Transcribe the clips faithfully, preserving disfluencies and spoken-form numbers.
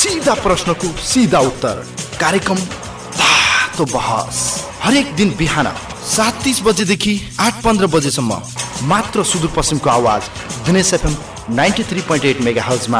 सीधा प्रश्नको सीधा उत्तर कार्यक्रम तातो बहस हरेक दिन बिहान सात तीस बजेदेखि आठ पन्ध्र बजेसम्म मात्र सुदूरपश्चिमको आवाज Dinesh FM ninety three point eight mega हर्जमा।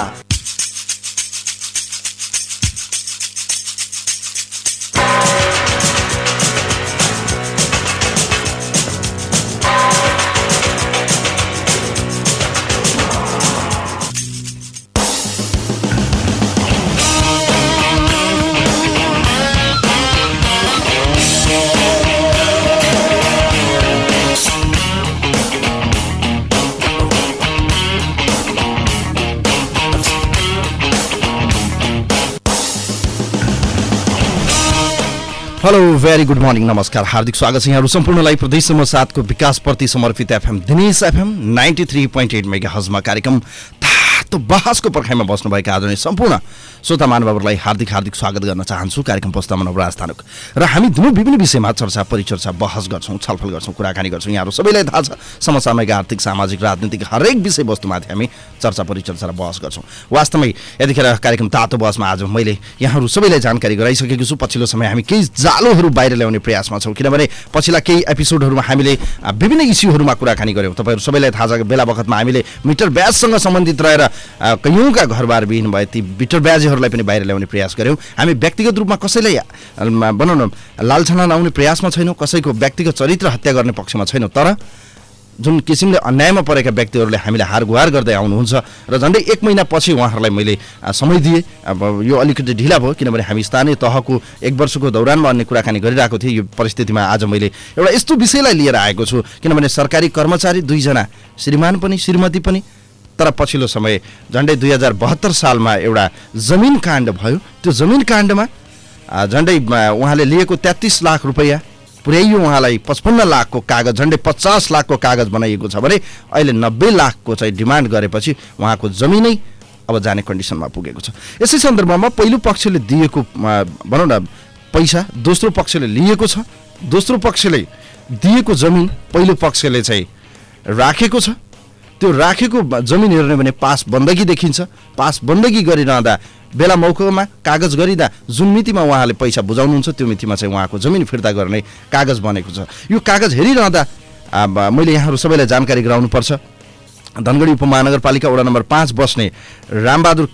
हेलो भेरी गुड मर्निङ नमस्कार हार्दिक स्वागत छ यहाँहरू सम्पूर्णलाई प्रदेश नम्बर सातको विकासप्रति समर्पित FM Dinesh FM ninety three point eight mega हर्जमा कार्यक्रम तातो बहसको पर्खाइमा बस्नुभएका आदरणीय सम्पूर्ण श्रोता महानुभावहरूलाई हार्दिक हार्दिक स्वागत गर्न चाहन्छु। कार्यक्रम प्रस्तावना नवराज तानुक र हामी दुवै विभिन्न विषयमा चर्चा परिचर्चा बहस गर्छौँ, छलफल गर्छौँ, कुराकानी गर्छौँ। यहाँहरू सबैलाई थाहा छ समसामयिक आर्थिक सामाजिक राजनीतिक हरेक विषयवस्तुमाथि हामी चर्चा परिचर्चा र बहस गर्छौँ। वास्तवमै यतिखेर कार्यक्रम तातो बहसमा आज मैले यहाँहरू सबैलाई जानकारी गराइसकेको छु। पछिल्लो समय हामी केही जालोहरू बाहिर ल्याउने प्रयासमा छौँ, किनभने पछिल्ला केही एपिसोडहरूमा हामीले विभिन्न इस्युहरूमा कुराकानी गऱ्यौँ। तपाईँहरू सबैलाई थाहा छ बेला बखतमा हामीले मिटर ब्याजसँग सम्बन्धित रहेर कयौँका घरबार विहीन भए ती मिटर ब्याजहरूलाई पनि बाहिर ल्याउने प्रयास गऱ्यौँ। हामी व्यक्तिगत रूपमा कसैलाई भनौँ न लालछना लाउने प्रयासमा छैनौँ, कसैको व्यक्तिगत चरित्र हत्या गर्ने पक्षमा छैनौँ। तर जुन किसिमले अन्यायमा परेका व्यक्तिहरूले हामीलाई हार गुहार गर्दै आउनुहुन्छ र झन्डै एक महिना पछि उहाँहरूलाई मैले समय दिएँ। अब यो अलिकति ढिला भयो, किनभने हामी स्थानीय तहको एक वर्षको दौरानमा अन्य कुराकानी गरिरहेको थिएँ। यो परिस्थितिमा आज मैले एउटा यस्तो विषयलाई लिएर आएको छु, किनभने सरकारी कर्मचारी दुईजना, श्रीमान पनि श्रीमती पनि, तर पछिल्लो समय झन्डै दुई हजार बहत्तर सालमा एउटा जमिन काण्ड भयो। त्यो जमिन काण्डमा झन्डै उहाँले लिएको तेत्तिस लाख रुपियाँ पुर्याइयो उहाँलाई पचपन्न लाखको कागज, झन्डै पचास लाखको कागज बनाइएको छ भने अहिले नब्बे लाखको चाहिँ डिमान्ड गरेपछि उहाँको जमिनै अब जाने कन्डिसनमा पुगेको छ। यसै सन्दर्भमा पहिलो पक्षले दिएको भनौँ न पैसा दोस्रो पक्षले लिएको छ, दोस्रो पक्षले दिएको जमिन पहिलो पक्षले चाहिँ राखेको छ। त्यो राखेको जमिन हेर्ने भने पास बन्दगी देखिन्छ। पास बन्दगी गरिरहँदा बेला मौकामा कागज गरिँदा जुन मितिमा उहाँले पैसा बुझाउनुहुन्छ त्यो मितिमा चाहिँ उहाँको जमिन फिर्ता गर्ने कागज बनेको छ। यो कागज हेरिरहँदा मैले यहाँहरू सबैलाई जानकारी गराउनुपर्छ। धनगढी उपमहानगरपालिका वडा नम्बर पाँच बस्ने रामबहादुर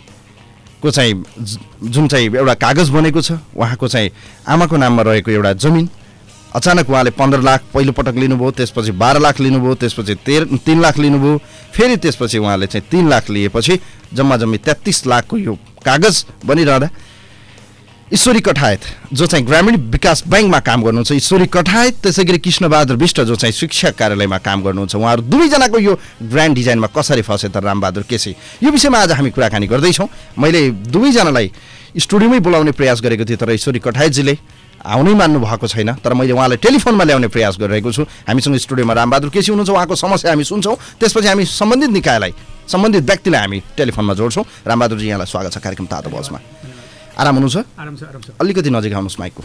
केसीको चाहिँ जुन चाहिँ एउटा कागज बनेको छ, उहाँको चाहिँ आमाको नाममा रहेको एउटा जमिन अचानक उहाँले पन्ध्र लाख पहिलो पटक लिनुभयो, त्यसपछि बाह्र लाख लिनुभयो, त्यसपछि तेह्र तीन लाख लिनुभयो, फेरि त्यसपछि उहाँले चाहिँ तीन लाख लिएपछि जम्मा जम्मी तेत्तिस लाखको यो कागज बनिरहँदा ईश्वरी कठायत जो चाहिँ ग्रामीण विकास ब्याङ्कमा काम गर्नुहुन्छ, ईश्वरी कठायत, त्यसै गरी कृष्णबहादुर विष्ट जो चाहिँ शिक्षा कार्यालयमा काम गर्नुहुन्छ, उहाँहरू दुवैजनाको यो ग्रान्ड डिजाइनमा कसरी फसे त रामबहादुर केसी, यो विषयमा आज हामी कुराकानी गर्दैछौँ। मैले दुवैजनालाई स्टुडियोमै बोलाउने प्रयास गरेको थिएँ, तर ईश्वरी कठायतजीले आउनै मान्नु भएको छैन। तर मैले उहाँलाई टेलिफोनमा ल्याउने प्रयास गरिरहेको छु। हामीसँग स्टुडियोमा रामबहादुर केसी हुनुहुन्छ, उहाँको समस्या हामी सुन्छौँ, त्यसपछि हामी सम्बन्धित निकायलाई सम्बन्धित व्यक्तिलाई हामी टेलिफोनमा जोड्छौँ। रामबहादुरजी यहाँलाई स्वागत छ कार्यक्रम तातो बहसमा। आराम हुनुहुन्छ? आराम छ, आराम छ। अलिकति नजिक आउनुहोस् माइकको।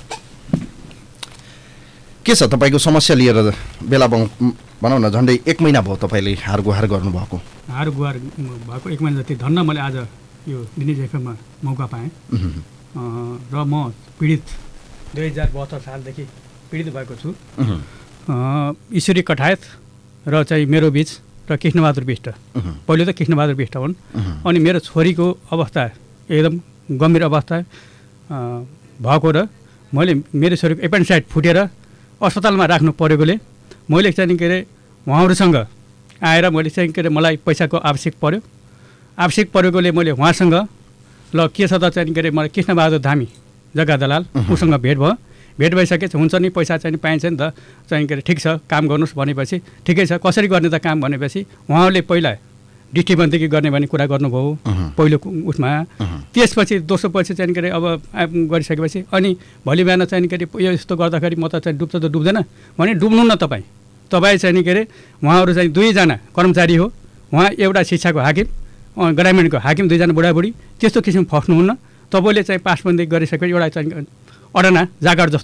के छ तपाईँको समस्या लिएर बेला भनौँ न झन्डै एक महिना भयो तपाईँले हार गुहार गर्नुभएको? हार गुहार भएको एक महिना जति धन्न मैले आज यो दिनेश एफएममा मौका पाएँ र म पीडित दुई हजार बहत्तर सालदेखि पीडित भएको छु। ईश्वरी कठायत र चाहिँ मेरो बिच र कृष्णबहादुर विष्ट, पहिलो त कृष्णबहादुर विष्ट हुन्। अनि मेरो छोरीको अवस्था एकदम गम्भीर अवस्था भएको र मैले मेरो छोरीको एपेन्डिसाइट फुटेर अस्पतालमा राख्नु परेकोले मैले चाहिँ के अरे उहाँहरूसँग आएर मैले चाहिँ के अरे मलाई पैसाको आवश्यक पर्यो। आवश्यक परेकोले मैले उहाँसँग ल के छ त चाहिँ के अरे मलाई कृष्णबहादुर धामी जग्गा दलाल उसँग भेट भयो। भेट भइसकेपछि हुन्छ नि पैसा चाहिँ पाइन्छ नि त चाहिँ के अरे ठिक छ काम गर्नुहोस् भनेपछि ठिकै छ कसरी गर्ने त काम भनेपछि उहाँले पहिला डिस्ट्रिक्ट गर्ने भन्ने कुरा गर्नुभयो पहिलो उसमा। त्यसपछि दोस्रो पछि चाहिँ के अरे अब गरिसकेपछि अनि भोलि बिहान चाहिँ के अरे यो यस्तो गर्दाखेरि म त चाहिँ डुब्छ त डुब्दैन भने डुब्नु न तपाईँ तपाईँ चाहिँ के अरे उहाँहरू चाहिँ दुईजना कर्मचारी हो, उहाँ एउटा शिक्षाको हाकिम ग्रामीणको हाकिम, दुईजना बुढाबुढी, त्यस्तो किसिम फस्नुहुन्न। तपाईँले चाहिँ पासबन्दी गरिसकेपछि एउटा चाहिँ अडना जागर जस्तो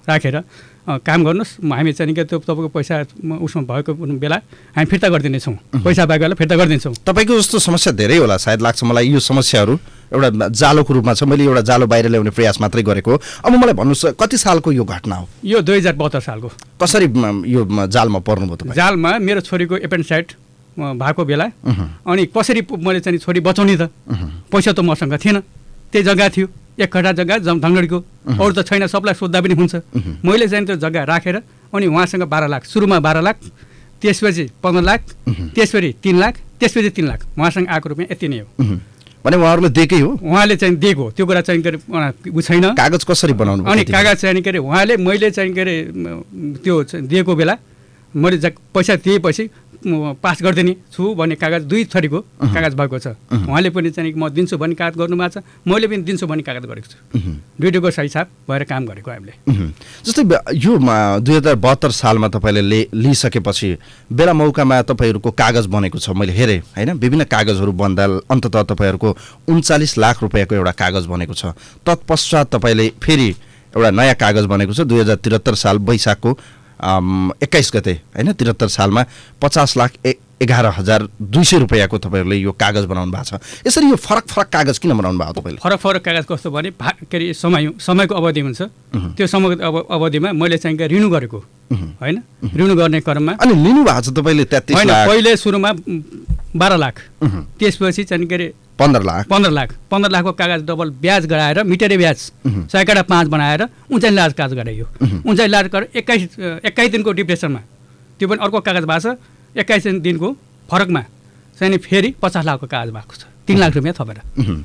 राखेर काम गर्नुहोस्, हामी चाहिँ के त्यो तपाईँको पैसा उसमा भएको बेला हामी फिर्ता गरिदिनेछौँ, पैसा भएको बेला फिर्ता गरिदिन्छौँ। तपाईँको जस्तो समस्या धेरै होला सायद लाग्छ मलाई। यो समस्याहरू एउटा जालोको रूपमा छ, मैले एउटा जालो बाहिर ल्याउने प्रयास मात्रै गरेको हो। अब मलाई भन्नुहोस् कति सालको यो घटना हो? यो दुई हजार बहत्तर सालको। कसरी यो जालमा पर्नुभयो तपाईँ? जालमा मेरो छोरीको एपेन्डिसाइट भएको बेला अनि कसरी मैले चाहिँ छोरी बचाउने त, पैसा त मसँग थिएन, त्यही जग्गा थियो एक कट्ठा जग्गा धनगढीको, अरू त छैन, सबलाई सोद्धा पनि हुन्छ। मैले चाहिँ त्यो जग्गा राखेर अनि उहाँसँग बाह्र लाख, सुरुमा बाह्र लाख, त्यसपछि पन्ध्र लाख, त्यसपछि तिन लाख, त्यसपछि तिन लाख उहाँसँग आएको रुपियाँ यति नै हो। भने उहाँहरूले दिएकै हो? उहाँले चाहिँ दिएको त्यो कुरा चाहिँ के अरे उ छैन। कागज कसरी बनाउनु? अनि कागज चाहिँ के अरे उहाँले मैले चाहिँ के अरे त्यो दिएको बेला मैले पैसा दिएपछि पास गरिदिने छु भन्ने कागज दुई थरीको कागज भएको छ। उहाँले पनि चाहिँ म दिन्छु भन्ने कागज गर्नुभएको छ, मैले पनि दिन्छु भन्ने कागज गरेको छु। दुईटोको हिसाब भएर काम गरेको हामीले। जस्तै यो दुई हजार बहत्तर सालमा तपाईँले ले लिइसकेपछि बेला मौकामा तपाईँहरूको कागज बनेको छ, मैले हेरेँ होइन, विभिन्न कागजहरू बन्दा अन्ततः तपाईँहरूको उन्चालिस लाख रुपियाँको एउटा कागज बनेको छ। तत्पश्चात तपाईँले फेरि एउटा नयाँ कागज बनेको छ दुई हजार त्रिहत्तर साल वैशाखको एक्काइस गते होइन, त्रिहत्तर सालमा पचास लाख ए एघार हजार दुई सय रुपियाँको तपाईँहरूले यो कागज बनाउनु भएको छ। यसरी यो फरक फरक कागज किन बनाउनु भएको तपाईँले? फरक फरक कागज कस्तो भने के अरे समय समयको अवधि हुन्छ, त्यो समयको अब अवधिमा मैले चाहिँ रिन्यू गरेको होइन, रिन्यू गर्ने क्रममा। अनि लिनु भएको छ तपाईँले तेत्तिस लाख? पहिले सुरुमा बाह्र लाख, त्यसपछि चाहिँ के अरे पन्ध्र लाख पन्ध्र लाख पन्ध्र लाखको कागज डबल ब्याज गराएर मिटेरै ब्याज सयकडा पाँच बनाएर उन्चाइस लाख कागज गराइयो। उन्चाइस लाख गरेर एक्काइस एक्काइस दिनको डिप्रेसनमा त्यो पनि अर्को कागज भएको छ, एक्काइस दिनको फरकमा चाहिँ फेरि पचास लाखको कागज भएको छ, तिन लाख रुपियाँ थपेर।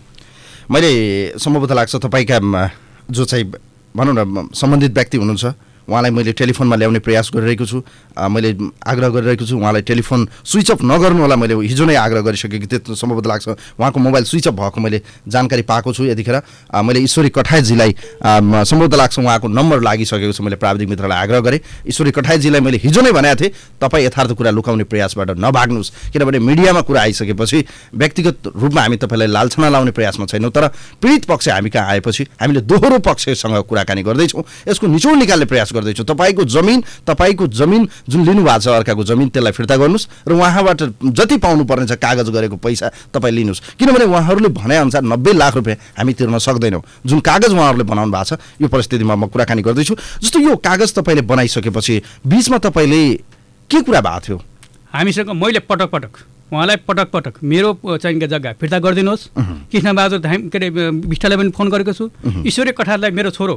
मैले सम्भवतः लाग्छ तपाईँका जो चाहिँ भनौँ न सम्बन्धित व्यक्ति हुनुहुन्छ उहाँलाई मैले टेलिफोनमा ल्याउने प्रयास गरिरहेको छु, मैले आग्रह गरिरहेको छु उहाँलाई टेलिफोन स्विच अफ नगर्नु होला। मैले हिजो नै आग्रह गरिसकेको त्यो सम्भवतः लाग्छ उहाँको मोबाइल स्विच अफ भएको मैले जानकारी पाएको छु। यतिखेर मैले ईश्वरी कठायतजीलाई सम्भवतः लाग्छ उहाँको नम्बर लागिसकेको छ, मैले प्राविधिक मित्रलाई आग्रह गरेँ। ईश्वरी कठायतजीलाई मैले हिजो नै भनेको थिएँ तपाईँ यथार्थ कुरा लुकाउने प्रयासबाट नभाग्नुहोस्, किनभने मिडियामा कुरा आइसकेपछि व्यक्तिगत रूपमा हामी तपाईँलाई लालछना लाउने प्रयासमा छैनौँ, तर पीडित पक्ष हामी कहाँ आएपछि हामीले दोहोरो पक्षसँग कुराकानी गर्दैछौँ, यसको निचोड निकाल्ने प्रयास गर्दैछु। तपाईँको जमिन तपाईँको जमिन जुन लिनुभएको छ अर्काको जमिन त्यसलाई फिर्ता गर्नुहोस् र उहाँबाट जति पाउनु पर्ने छ कागज गरेको पैसा तपाईँ लिनुहोस्, किनभने उहाँहरूले भनेअनुसार नब्बे लाख रुपियाँ हामी तिर्न सक्दैनौँ जुन कागज उहाँहरूले बनाउनु भएको छ। यो परिस्थितिमा म कुराकानी गर्दैछु। जस्तो यो कागज तपाईँले बनाइसकेपछि बिचमा तपाईँले के कुरा भएको थियो? हामीसँग मैले पटक पटक उहाँलाई पटक पटक मेरो चाहिँ जग्गा फिर्ता गरिदिनुहोस्, कृष्णबहादुर धाम के अरे विष्टलाई पनि फोन गरेको छु, ईश्वरी कठारलाई मेरो छोरो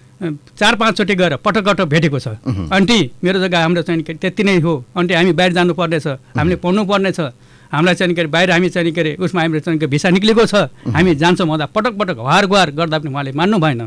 चार पाँचचोटि गएर पटक पटक भेटेको छ। आन्टी मेरो जग्गा हाम्रो चाहिँ त्यति नै हो, आन्टी हामी बाहिर जानुपर्ने छ, हामीले पढ्नु पर्ने छ, हामीलाई चाहिँ के अरे बाहिर हामी चाहिँ के अरे उसमा हाम्रो चाहिँ भिसा निक्लेको छ, हामी जान्छौँ भन्दा पटक पटक हार गुहार गर्दा पनि उहाँले मान्नु भएन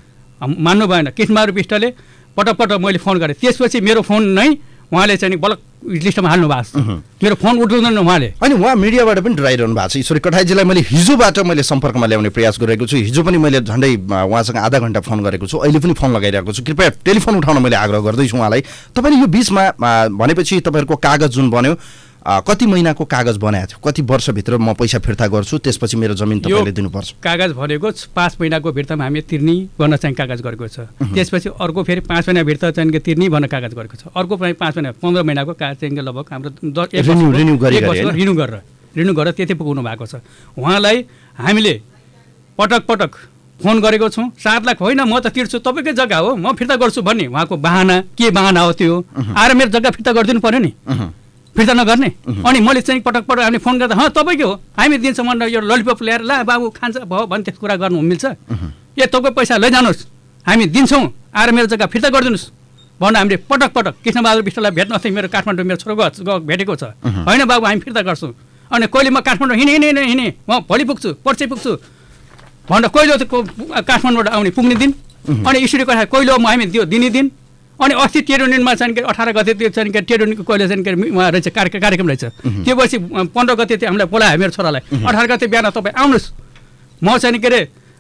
मान्नु भएन कृष्णबहादुर विष्टले पटक पटक मैले फोन गरेँ, त्यसपछि मेरो फोन नै उहाँले चाहिँ बलक लिस्टमा हाल्नु भएको छ, मेरो फोन उठाउँदैन उहाँले। अनि उहाँ मिडियाबाट पनि डराइरहनु भएको छ। ईश्वरी कठायतजीलाई मैले हिजोबाट मैले सम्पर्कमा ल्याउने प्रयास गरिरहेको छु, हिजो पनि मैले झन्डै उहाँसँग आधा घन्टा फोन गरेको छु, अहिले पनि फोन लगाइरहेको छु, कृपया टेलिफोन उठाउन मैले आग्रह गर्दैछु उहाँलाई। तपाईँले यो बिचमा भनेपछि तपाईँहरूको कागज जुन बन्यो कति महिनाको कागज बनाएको थियो, कति वर्षभित्र म पैसा फिर्ता गर्छु त्यसपछि मेरो जमिन तपाईँले दिनुपर्छ? कागज भनेको पाँच महिनाको भित्रमा हामी तिर्नी गर्न चाहिँ कागज गरेको छ, त्यसपछि अर्को फेरि पाँच महिनाभित्र चाहिँ तिर्नी भन्न कागज गरेको छ, अर्को पनि पाँच महिना पन्ध्र महिनाको कागज चाहिँ लगभग हाम्रो रिन्यू गरेर रिन्यू गरेर रिन्यू गरेर त्यति पुग्नु भएको छ। उहाँलाई हामीले पटक पटक फोन गरेको छौँ, सात लाख होइन म त तिर्छु तपाईँकै जग्गा हो म फिर्ता गर्छु भन्ने उहाँको बाहना के बाहना हो त्यो, आएर मेरो जग्गा फिर्ता गरिदिनु पऱ्यो नि, फिर्ता नगर्ने। अनि मैले चाहिँ पटक पटक हामीले फोन गर्दा हँ तपाईँकै हो हामी दिन्छौँ भनेर यो ललिपप ल्याएर ला बाबु खान्छ भयो भने त्यस्तो कुरा गर्नु मिल्छ? ए तपाईँको पैसा लैजानुहोस् हामी दिन्छौँ आएर मेरो जग्गा फिर्ता गरिदिनुहोस् भनेर हामीले पटक पटक कृष्णबहादुर विष्टलाई भेट्न अस्ति मेरो काठमाडौँ मेरो छोरोको भेटेको छ, होइन बाबु हामी फिर्ता गर्छौँ। अनि कहिले म काठमाडौँ हिँडेँ हिँडेँ हिँडेँ म भोलि पुग्छु पर्सि पुग्छु भनेर कहिले काठमाडौँबाट आउने पुग्ने दिन, अनि ईश्वरी कठा कहिले म हामी त्यो दिने दिन, अनि अस्ति टेरोनिनमा चाहिँ अठार गते त्यो चाहिँ टेरोनिनको कहिले चाहिँ उहाँ रहेछ कार्यक्रम रहेछ, त्यो पछि पन्ध्र गते त्यो हामीलाई बोलायो मेरो छोरालाई, अठार गते बिहान तपाईँ आउनुहोस् म चाहिँ के अरे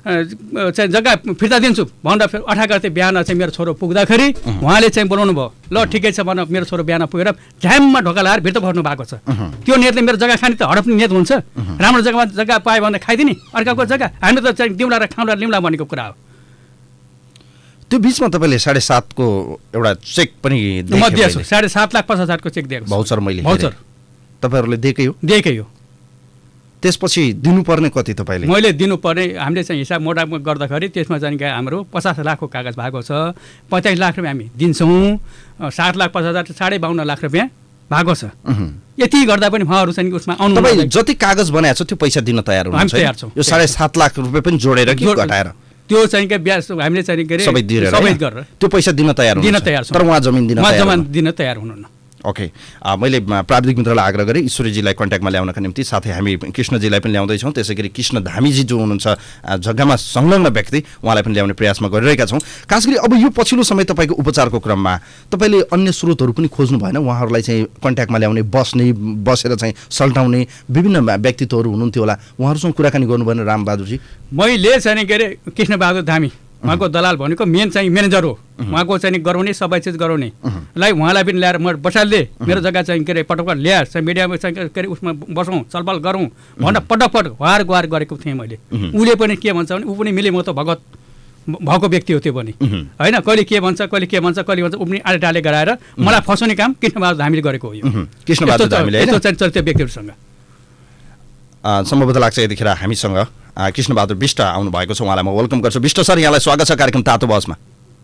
चाहिँ जग्गा फिर्ता दिन्छु भनेर अठार गते बिहान चाहिँ मेरो छोरो पुग्दाखेरि उहाँले चाहिँ बोलाउनु भयो, ल ठिकै छ भनेर मेरो छोरो बिहान पुगेर झ्याममा ढोका लगाएर फिर्ता भर्नु भएको छ। त्यो नियतले मेरो जग्गा खाने त हडप्ने नियत हुन्छ, राम्रो जग्गामा जग्गा पायो भने खाइदिने अर्काको जग्गा, हामी त चाहिँ दिउँला र खाउँला लिउँला भनेको कुरा हो। त्यो बिचमा तपाईँले साढे सातको एउटा चेक पनि म दिएछु, साढे सात लाख पचास हजारको चेक दिएको भाउचर मैले भाउचर तपाईँहरूले दिएकै हो दिएकै हो। त्यसपछि दिनुपर्ने कति तपाईँले? मैले दिनुपर्ने हामीले चाहिँ हिसाब मोटा गर्दाखेरि त्यसमा चाहिँ हाम्रो पचास लाखको कागज भएको छ, पचास लाख रुपियाँ हामी दिन्छौँ, सात लाख पचास हजार साढे बाहन्न लाख रुपियाँ भएको छ। यति गर्दा पनि उहाँहरू चाहिँ उसमा आउनु तपाईँ जति कागज बनाएको छ त्यो पैसा दिन तयार हुनुहुन्छ? तयार छौँ। यो साढे सात लाख रुपियाँ पनि जोडेर कि घटाएर? त्यो चाहिँ के ब्याज हामीले चाहिँ के अरे सबै दिएर सबै गरेर त्यो पैसा दिन तयार दिन तयार छौँ, तर उहाँ जमिन दिन तयार जमिन दिन तयार हुनुहुन्न। ओके, मैले प्राविधिक मित्रलाई आग्रह गरेँ ईश्वरीजीलाई कन्ट्याक्टमा ल्याउनका निम्ति, साथै हामी कृष्णजीलाई पनि ल्याउँदैछौँ, त्यसै गरी कृष्ण धामीजी जो हुनुहुन्छ जग्गामा संलग्न व्यक्ति उहाँलाई पनि ल्याउने प्रयासमा गरिरहेका छौँ। खास गरी अब यो पछिल्लो समय तपाईँको उपचारको क्रममा तपाईँले अन्य स्रोतहरू पनि खोज्नु भएन? उहाँहरूलाई चाहिँ कन्ट्याक्टमा ल्याउने, बस्ने, बसेर चाहिँ सल्टाउने विभिन्न व्यक्तित्वहरू हुनुहुन्थ्यो होला, उहाँहरूसँग कुराकानी गर्नु भएन रामबहादुरजी? मैले चाहिँ के अरे कृष्णबहादुर धामी उहाँको दलाल भनेको मेन चाहिँ म्यानेजर हो, उहाँको चाहिँ गराउने सबै चिज गराउनेलाई उहाँलाई पनि ल्याएर म बसाल्दे मेरो जग्गा चाहिँ के अरे पटक पटक ल्याएर चाहिँ मिडियामा चाहिँ के अरे उसमा बसौँ छलफल गरौँ भनेर पटक पटक हार गुहार गरेको थिएँ मैले। उसले पनि के भन्छ भने ऊ पनि मिले म त भगत भएको व्यक्ति हो त्यो पनि होइन, कहिले के भन्छ कहिले के भन्छ कहिले भन्छ ऊ पनि आले टाले गराएर मलाई फसाउने काम कृष्णबहादुर धामीले गरेको हो। यो कृष्णबहादुर धामीले यस्तो चाहिँ चरित्र व्यक्तिहरूसँग सम्भवतः लाग्छ यतिखेर हामीसँग कृष्णबहादुर विष्ट आउनु भएको छ, उहाँलाई म वेलकम गर्छु। विष्ट सर, यहाँलाई स्वागत छ कार्यक्रम तातो बहसमा।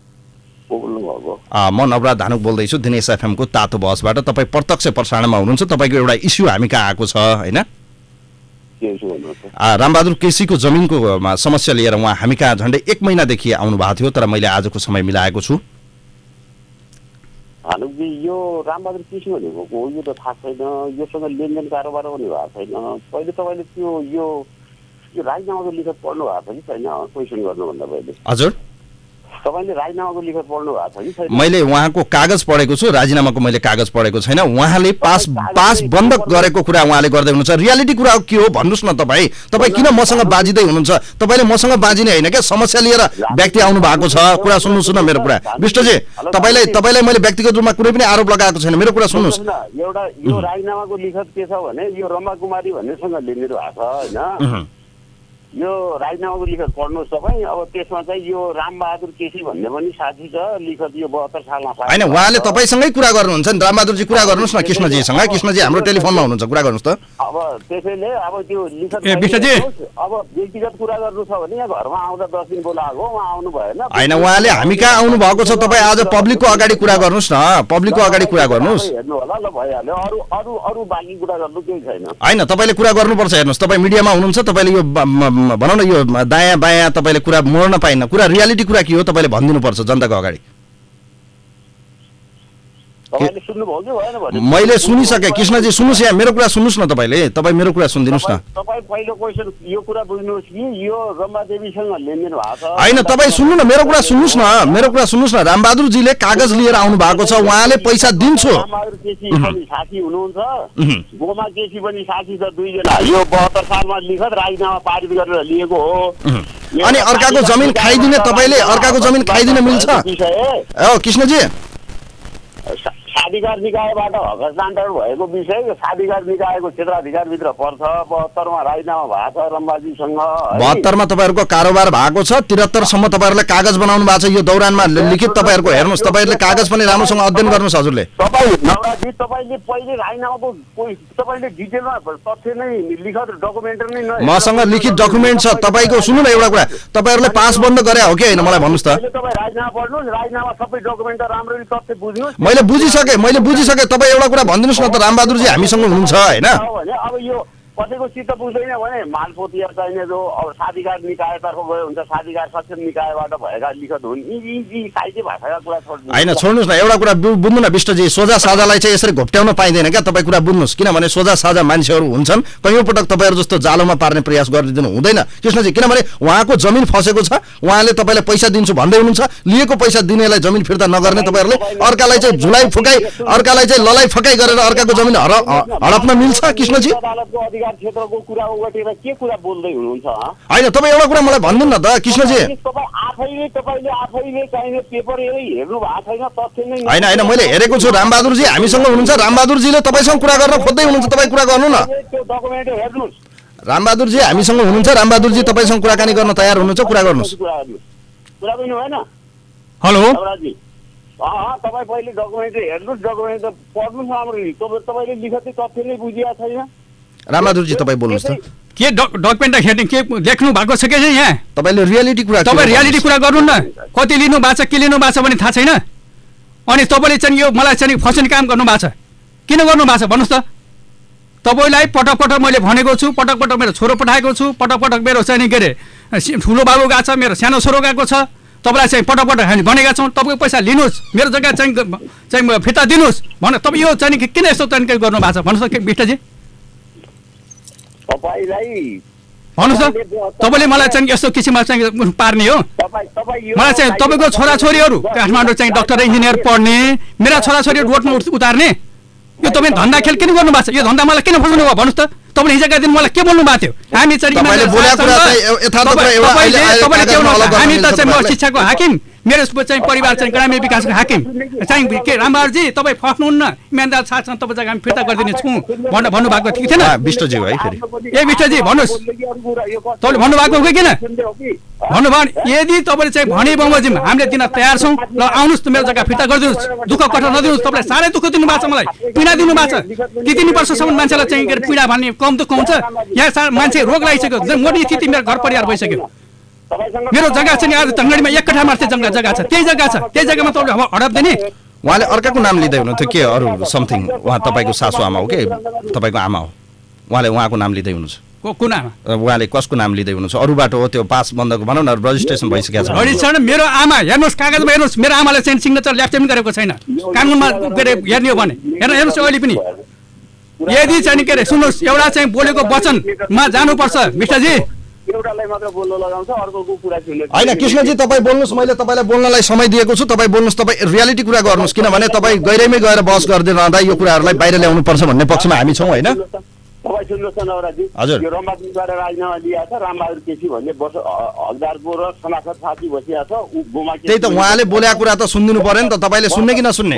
म नवराज धानुक बोल्दैछु दिनेश एफएमको तातो बहसबाट। तपाईँ प्रत्यक्ष प्रसारणमा हुनुहुन्छ, तपाईँको एउटा इस्यु हामी कहाँ आएको छ होइन? रामबहादुर केसीको जमिनको समस्या लिएर उहाँ हामी कहाँ झन्डै एक महिनादेखि आउनु भएको थियो, तर मैले आजको समय मिलाएको छु। भानुजी, यो रामबहादुर केसी भनेको यो त थाहा छैन, योसँग लेनदेन कारोबार पनि भएको छैन। पहिले तपाईँले त्यो यो यो राजीनामाको लिखत पढ्नु भएको छ कि छैन? क्वेसन गर्नुभन्दा पहिले हजुर तपाईँले राजीनामाको लिखत पढ्नु भएको छ कि छैन? मैले उहाँको कागज पढेको छु, राजीनामाको मैले कागज पढेको छैन। उहाँले पास पास बन्द गरेको कुरा उहाँले गर्दै हुनुहुन्छ, रियालिटी कुरा के हो भन्नुहोस् न। तपाईँ तपाईँ किन मसँग बाजिँदै हुनुहुन्छ? तपाईँले मसँग बाजिने होइन क्या, समस्या लिएर व्यक्ति आउनु भएको छ। कुरा सुन्नुहोस् न मेरो कुरा विष्टजी, तपाईँलाई तपाईँलाई मैले व्यक्तिगत रूपमा कुनै पनि आरोप लगाएको छैन, मेरो कुरा सुन्नुहोस्। एउटा यो राजीनामाको लिखत के छ भने यो रमा कुमारी भन्नेसँग लिएर भएको छ होइन, यो राजीनामाको लिखत पढ्नुहोस् तपाईँ। अब त्यसमा चाहिँ यो रामबहादुर केसी भन्ने पनि साथी छ, लिखत यो बहत्तर सालमा होइन। उहाँले तपाईँसँगै कुरा गर्नुहुन्छ नि, रामबहादुरजी कुरा गर्नुहोस् न कृष्णजीसँग। कृष्णजी हाम्रो टेलिफोनमा हुनुहुन्छ, कुरा गर्नुहोस् त। अब त्यसैले अब त्यो लिखत अब व्यक्तिगत कुरा गर्नु छ भने यहाँ घरमा आउँदा दस दिन बोलाएको उहाँ आउनु भएन होइन। उहाँले हामी कहाँ आउनु भएको छ, तपाईँ आज पब्लिकको अगाडि कुरा गर्नुहोस् न, पब्लिकको अगाडि कुरा गर्नुहोस्। हेर्नु होला ल, भइहाल्यो। अरू अरू अरू बाँकी कुरा गर्नु केही छैन होइन। तपाईँले कुरा गर्नुपर्छ, हेर्नुहोस् तपाईँ मिडियामा हुनुहुन्छ, तपाईँले यो भनौँ न यो दायाँ बायाँ तपाईँले कुरा मोड्न पाइन्न। कुरा रियालिटी कुरा के हो तपाईँले भनिदिनुपर्छ जनताको अगाडि। मैले सुनिसकेँ कृष्णजी, सुन्नुहोस् यहाँ मेरो कुरा सुन्नुहोस् न। तपाईँले तपाईँ मेरो कुरा सुनिदिनुहोस् न। तपाईँ पहिलो क्वेसन यो कुरा बुझ्नुहोस् कि यो रम्बादेवीसँग लेनदेन भएको छ होइन? तपाईँ सुन्नु न, मेरो कुरा सुन्नुहोस् न, मेरो कुरा सुन्नुहोस् न। रामबहादुरजीले कागज लिएर आउनु भएको छ, उहाँले पैसा दिन्छु। रामबहादुर केसी पनि साथी हुनुहुन्छ, गोमा केसी पनि साथी छ, दुईजना। यो बहत्तर सालमा लिखत राजीनामा पारित गरेर लिएको हो। अनि अर्काको जमिन खाइदिने, तपाईँले अर्काको जमिन खाइदिन मिल्छ? हो कृष्णजी, साधिकार निकायबाट हक हस्तान्तरण भएको विषय यो साधिकार निकायको क्षेत्राधिकारभित्र पर्छ। बहत्तरमा राजीनामा भएको छ रम्बाजीसँग। बहत्तरमा तपाईँहरूको कारोबार भएको छ, त्रिहत्तरसम्म तपाईँहरूले कागज बनाउनु भएको छ। यो दौरानमा लिखित तपाईँहरूको हेर्नुहोस्, तपाईँहरूले कागज पनि राम्रोसँग अध्ययन गर्नुहोस् हजुरले। तपाईँ नवराजी, तपाईँले पहिले राजीनामाको तपाईँले डिटेलमा तथ्य नै लिखत डकुमेन्ट नै मसँग लिखित डकुमेन्ट छ तपाईँको। सुन्नु न एउटा कुरा, तपाईँहरूले पास बन्द गरे हो कि होइन मलाई भन्नुहोस् त। तपाईँ राजीनामा पढ्नुहोस्, राजीनामा सबै डकुमेन्ट राम्ररी तथ्य बुझ्नुहोस्। मैले बुझिसकेँ, मैले बुझिसकेँ। तपाईँ एउटा कुरा भनिदिनुहोस् न त, रामबहादुरजी हामीसँग हुनुहुन्छ होइन? अब यो कसैको चित्त बुझ्दैन भने मालपोतिया चाहिने जो अब साधिकार निकायतर्फ गयो हुन्छ, साधिकार सक्षम निकायबाट भएका लिखत हुन्, यी यी साहित्य भाषाका कुरा छोड्नु होइन। छोड्नुहोस् न, एउटा कुरा बुझ्नु न विष्टजी, सोझा साझालाई चाहिँ यसरी घोप्ट्याउन पाइँदैन क्या। तपाईँ कुरा बुझ्नुहोस्, किनभने सोझा साझा मान्छेहरू हुन्छन्, कयौँ पटक तपाईँहरू जस्तो जालोमा पार्ने प्रयास गरिदिनु हुँदैन कृष्णजी। किनभने उहाँको जमिन फसेको छ, उहाँले तपाईँलाई पैसा दिन्छु भन्दै हुनुहुन्छ, लिएको पैसा दिनेलाई जमिन फिर्ता नगर्ने तपाईँहरूले अर्कालाई चाहिँ झुलाइ फुकाइ, अर्कालाई चाहिँ ललाइ फकाइ गरेर अर्काको जमिन हडप्न मिल्छ कृष्णजी? क्षेत्रको कुरा उगटेर के कुरा बोल्दै हुनुहुन्छ होइन? तपाईँ एउटा कुरा मलाई भनिदिनु न त कृष्णजी। तपाईँ आफैले तपाईँले आफैले चाहिने पेपर हेर्नु भएको छैन, तथ्य नै होइन होइन मैले हेरेको छु। रामबहादुरजी हामीसँग हुनुहुन्छ, रामबहादुरजीले तपाईँसँग कुरा गर्न खोज्दै हुनुहुन्छ, तपाईँ कुरा गर्नु न। त्यो डकुमेन्ट हेर्नुहोस्। रामबहादुरजी हामीसँग हुनुहुन्छ, रामबहादुरजी तपाईँसँग कुराकानी गर्न तयार हुनुहुन्छ, कुरा गर्नुहोस्। कुरा गर्नु भएन? हेलो नवराजी अँ तपाईँ पहिले डकुमेन्ट हेर्नुहोस् डकुमेन्ट त पढ्नुहोस् राम्ररी तपाईँ तपाईँले लिखित तथ्य नै बुझिया छैन रामबहादुरजी तपाईँ बोल्नुहोस् त के डकुमेन्ट हेर्ने के देख्नु भएको छ कि यहाँ तपाईँले रियालिटी कुरा तपाईँ रियालिटी कुरा गर्नु न कति लिनु भएको छ के लिनु भएको छ भने थाहा छैन अनि तपाईँले चाहिँ यो मलाई चाहिँ फसाउने काम गर्नु भएको छ किन गर्नु भएको छ भन्नुहोस् त तपाईँलाई पटक पटक मैले भनेको छु पटक पटक मेरो छोरो पठाएको छु पटक पटक मेरो चाहिँ के अरे ठुलो बाबु गएको छ मेरो सानो छोरो गएको छ तपाईँलाई चाहिँ पटक पटक हामी भनेका छौँ तपाईँको पैसा लिनुहोस् मेरो जग्गा चाहिँ चाहिँ फिर्ता दिनुहोस् भने तपाईँ यो चाहिँ किन यस्तो चाहिँ गर्नु भएको छ भन्नुहोस् त विष्टजी भन्नुहोस् त तपाईँले मलाई चाहिँ यस्तो किसिममा चाहिँ पार्ने हो मलाई चाहिँ तपाईँको छोराछोरीहरू काठमाडौँ चाहिँ डक्टर इन्जिनियर पढ्ने मेरा छोराछोरीहरू रोडमा उतार्ने यो तपाईँ धन्दा खेल किन गर्नु भएको छ यो धन्दा मलाई किन फसाउनु भयो भन्नुहोस् त तपाईँले हिजोका दिन मलाई के बोल्नु भएको थियो हामी चाहिँ हामी त चाहिँ शिक्षाको हाकिम मेरो चाहिँ परिवार चाहिँ ग्रामीण विकासको हाकिम चाहिँ के रामबहादुरजी तपाईँ फस्नुहुन्न इमान्दार साथसँग तपाईँ चाहिँ हामी फिर्ता गरिदिने छौँ भनेर भन्नुभएको थियो थिएन विष्टजी है फेरि ए विष्टजी भन्नुहोस् तपाईँले भन्नुभएको हो कि किन भन्नुभयो यदि तपाईँले चाहिँ भने बमोजिम हामीले दिन तयार छौँ ल आउनुहोस् त मेरो जग्गा फिर्ता गरिदिनुहोस् दुःख कष्ट नदिनुहोस् तपाईँलाई साह्रै दुःख दिनुभएको छ मलाई पीडा दिनुभएको छ ती तिन वर्षसम्म मान्छेलाई चाहिँ के अरे पीडा भन्ने कम दुःख हुन्छ यहाँ मान्छे रोग लागिसक्यो मोटी स्थिति मेरो घर परिवार भइसक्यो मेरो जग्गा चाहिँ आज टङ्गडीमा एक कठा मार्थे जग्गा जग्गा छ त्यही जग्गा छ त्यही जग्गामा तपाईँले हडप दिने उहाँले अर्काको नाम लिँदै हुनुहुन्थ्यो के अरू समथिङ उहाँ तपाईँको सासू आमा हो कि तपाईँको आमा हो उहाँले उहाँको नाम लिँदै हुनुहुन्छ कुन आमा उहाँले कसको नाम लिँदै हुनुहुन्छ अरूबाट हो त्यो पास बन्दको भनौँ न रजिस्ट्रेसन भइसकेको छ रजिस्ट्रेसन मेरो आमा हेर्नुहोस् कागजमा हेर्नुहोस् मेरो आमाले चाहिँ सिग्नेचर ल्याप्चे पनि गरेको छैन कानुनमा के अरे हेर्ने हो भने हेर्नु हेर्नुहोस् अहिले पनि यदि चाहिँ के अरे सुन्नुहोस् एउटा चाहिँ बोलेको वचनमा जानुपर्छ विष्टजी होइन कृष्णजी तपाईँ बोल्नुहोस् मैले तपाईँलाई बोल्नलाई समय दिएको छु तपाईँ बोल्नुहोस् तपाईँ रियालिटी कुरा गर्नुहोस् किनभने तपाईँ गहिरैमै गएर बहस गर्दै रहँदा यो कुराहरूलाई बाहिर ल्याउनुपर्छ भन्ने पक्षमा हामी छौँ होइन तपाईँ सुन्नुहोस् न नवराजी हजुर यो रम्बाजुबाट राजीनामा दिएको छ रामबहादुर केसी भन्ने वर्ष हकदारको र सनासद साथी बसिया छ त्यही त उहाँले बोलेको कुरा त सुनिदिनु पर्यो नि त तपाईँले सुन्ने कि नसुन्ने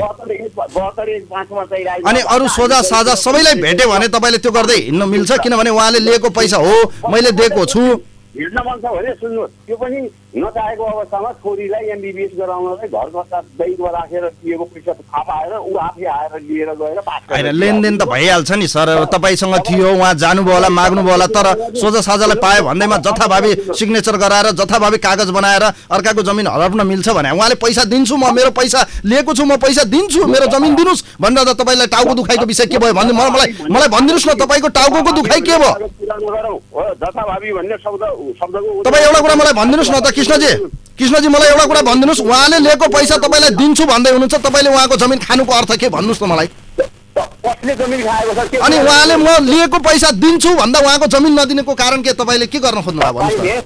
अनि अरू सोझा साझा सबैलाई भेट्यो भने तपाईँले त्यो गर्दै हिँड्नु मिल्छ किनभने उहाँले लिएको पैसा हो मैले दिएको छु हिँड्न मन छ भने सुन्नुहोस् त्यो पनि नचाहेको अवस्थामा छोरीलाई एमबिबिएस गराउनलाई घर कस्ता दैमा राखेर दिएको पैसा थाहा पाएर ऊ आफै आएर लिएर गएर होइन लेनदेन त भइहाल्छ नि सर तपाईँसँग थियो उहाँ जानुभयो होला माग्नुभयो होला तर सोझा साझालाई पायो भन्दैमा जथाभावी सिग्नेचर गराएर जथाभावी कागज बनाएर अर्काको जमिन हडप्न मिल्छ भने उहाँले पैसा दिन्छु म मेरो पैसा लिएको छु म पैसा दिन्छु मेरो जमिन दिनुहोस् भनेर तपाईँलाई टाउको दुखाइको विषय के भयो भन्दै मलाई मलाई भनिदिनुहोस् न तपाईँको टाउको दुखाइ के भयो तपाईँ एउटा कुरा मलाई भनिदिनुहोस् न त कृष्णजी कृष्णजी मलाई एउटा कुरा भनिदिनुहोस् उहाँले लिएको पैसा तपाईँलाई दिन्छु भन्दै हुनुहुन्छ तपाईँले उहाँको जमिन खानुको अर्थ के भन्नुहोस् न मलाई अनि उहाँले म लिएको पैसा दिन्छु भन्दा उहाँको जमिन नदिनेको कारण के तपाईँले के गर्न खोज्नु भयो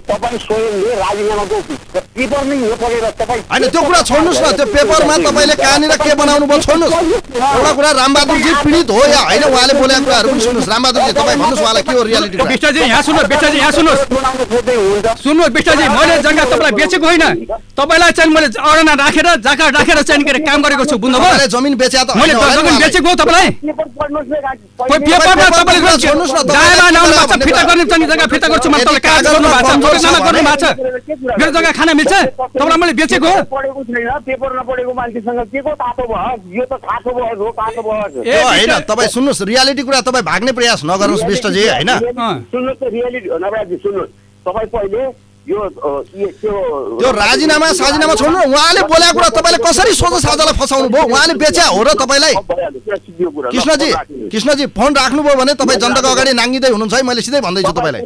होइन त्यो कुरा छोड्नुहोस् न त्यो पेपरमा तपाईँले कहाँनिर के बनाउनु भयो छोड्नुहोस् एउटा कुरा रामबहादुरजी पीडित हो या होइन उहाँले बोलेको कुराहरू पनि सुन्नुहोस् रामबहादुरजी तपाईँ भन्नुहोस् उहाँलाई के हो रियालिटी विष्टजी यहाँ सुन्नुहोस् विष्टजी यहाँ सुन्नुहोस् सुन्नुहोस् विष्टजी मैले जग्गा तपाईँलाई बेचेको होइन तपाईँलाई चाहिँ मैले अडना राखेर जग्गा राखेर चाहिँ के काम गरेको छु बुझ्नुभयो जमिन बेचे त मैले जमिन बेचेको हो तपाईँलाई पेपरमा तपाईँले छोड्नुहोस् न दायाँमा ल्याउनु भएको छ फिर्ता गर्ने चाहिँ जग्गा फिर्ता गर्छु म तपाईँले कागज गर्नु भएको छ नाममा गर्नु भएको छ मेरो जग्गा खान मिल्छ तपाईँलाई मैले बेचेको हो पेपर नपढेको मान्छेसँग के को तातो भयो यो त तातो भयो हो तातो भयो ए हैन तपाईँ सुन्नुहोस् रियालिटी कुरा तपाईँ भाग्ने प्रयास नगर्नुहोस् विष्टजी हैन सुन्नुहोस् त रियालिटी नवराजी सुन्नुहोस् तपाईँ पहिले यो त्यो राजीनामा साजीनामा छोड्नु उहाँले बोलेको कुरा तपाईँले कसरी सोझो साझालाई फसाउनु भयो उहाँले बेच्या हो र तपाईँलाई कृष्णजी कृष्णजी फोन राख्नुभयो भने तपाईँ जनताको अगाडि नाङ्गिँदै हुनुहुन्छ है मैले सिधै भन्दैछु तपाईँलाई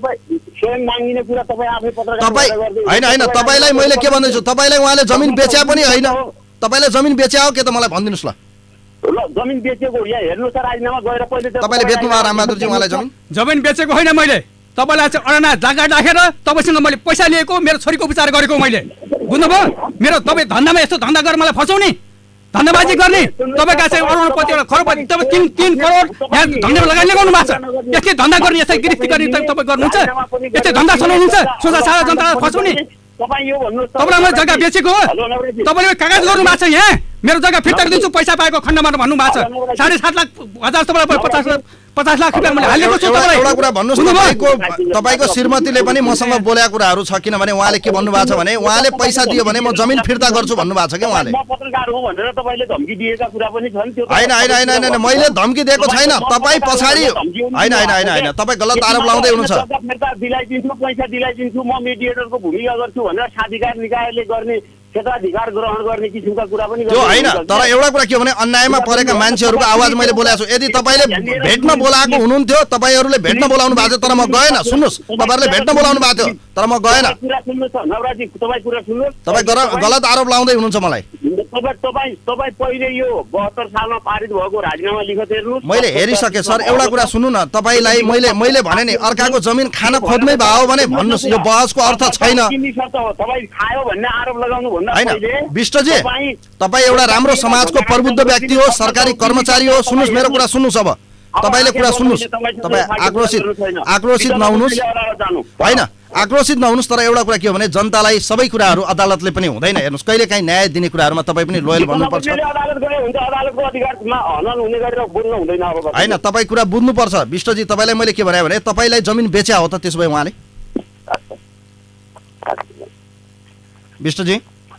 तपाईँ होइन होइन तपाईँलाई मैले के भन्दैछु तपाईँलाई उहाँले जमिन बेच्या पनि होइन तपाईँले जमिन बेच्या हो के त मलाई भनिदिनुहोस् ल जमिन बेचेको यहाँ हेर्नुहोस् त राजीनामा गएर पहिले तपाईँले बेच्नु भयो रामबहादुरजी उहाँलाई जमिन जमिन बेचेको होइन मैले तपाईँलाई चाहिँ अडना जग्गा राखेर तपाईँसँग मैले पैसा लिएको मेरो छोरीको उपचार गरेको मैले बुझ्नुभयो मेरो तपाईँ धन्दामा यस्तो धन्दा गरेर मलाई फसाउने धन्दाबाजी गर्ने तपाईँका चाहिँ अरूपति एउटा खरोपति तपाईँ तिन तिन करोड यहाँ धन्दा लगाइ लगाउनु भएको छ यस्तै धन्दा गर्ने यस्तै गिरफ्ती गर्ने तपाईँ गर्नुहुन्छ यस्तै धन्दा चलाउनुहुन्छ सोझा सारा जनतालाई फसाउने तपाईँलाई मैले जग्गा बेचेको हो तपाईँले कागज गर्नु भएको छ यहाँ मेरो जग्गा फिर्ता गरिदिन्छु पैसा पाएको खण्डमा भन्नु भएको छ साढे सात लाख हजार तपाईँलाई पचास पचास लाख रुपियाँ मैले हालेको छु तपाईँलाई। एउटा कुरा भन्नुहोस् न, तपाईँको तपाईँको श्रीमतीले पनि मसँग बोलेका कुराहरू छ, किनभने उहाँले के भन्नुभएको छ भने उहाँले पैसा दियो भने म जमिन फिर्ता गर्छु भन्नुभएको छ कि उहाँले। म पत्रकार हो भनेर तपाईँले धम्की दिएका कुरा पनि छन्। त्यो होइन होइन होइन होइन मैले धम्की दिएको छैन, तपाईँ पछाडि होइन होइन होइन होइन तपाईँ गलत आरोप लाउँदै हुनुहुन्छ। फिर्ता दिलाइदिन्छु, पैसा दिलाइदिन्छु, म मिडिएटरको भूमिका गर्छु भनेर साधिकार निकायले गर्ने क्षेत्राधिकार ग्रहण गर्ने किसिमका कुरा पनि त्यो होइन। तर एउटा कुरा के हो भने अन्यायमा परेका मान्छेहरूको आवाज मैले बोलेको छु। यदि तपाईँले भेट्न बोलाएको हुनुहुन्थ्यो, तपाईँहरूले भेट्न बोलाउनु भएको थियो तर म गएन। सुन्नुहोस्, तपाईँहरूले भेट्न बोलाउनु भएको थियो तर म गएन। तपाईँ गलत आरोप लाउँदै हुनुहुन्छ मलाई। तपाईँ तपाईँ पहिले यो बहत्तर सालमा पारित भएको राजीनामा लिखत हेर्नुहोस्। मैले हेरिसकेँ सर। एउटा कुरा सुन्नु न, तपाईँलाई मैले मैले भने नि अर्काको जमिन खान खोज्नै भयो भने भन्नुहोस्, यो बहसको अर्थ छैन। तपाईँ खायो भन्ने आरोप लगाउनु होइन विष्टजी, तपाईँ एउटा राम्रो समाजको प्रबुद्ध व्यक्ति हो, सरकारी कर्मचारी हो। सुन्नुहोस् मेरो कुरा सुन्नुहोस्। अब तपाईँले कुरा सुन्नुहोस्, तपाईँ आक्रोशित आक्रोशित नहुनुहोस्। होइन आक्रोशित नहुनुहोस्, तर एउटा कुरा के हो भने जनतालाई सबै कुराहरू अदालतले पनि हुँदैन। हेर्नुहोस्, कहिले काहीँ न्याय दिने कुराहरूमा तपाईँ पनि लोयल भन्नुपर्छ। होइन तपाईँ कुरा बुझ्नुपर्छ विष्टजी। तपाईँलाई मैले के भने भने तपाईँलाई जमिन बेच्या हो त त्यसो भए उहाँले? विष्टजी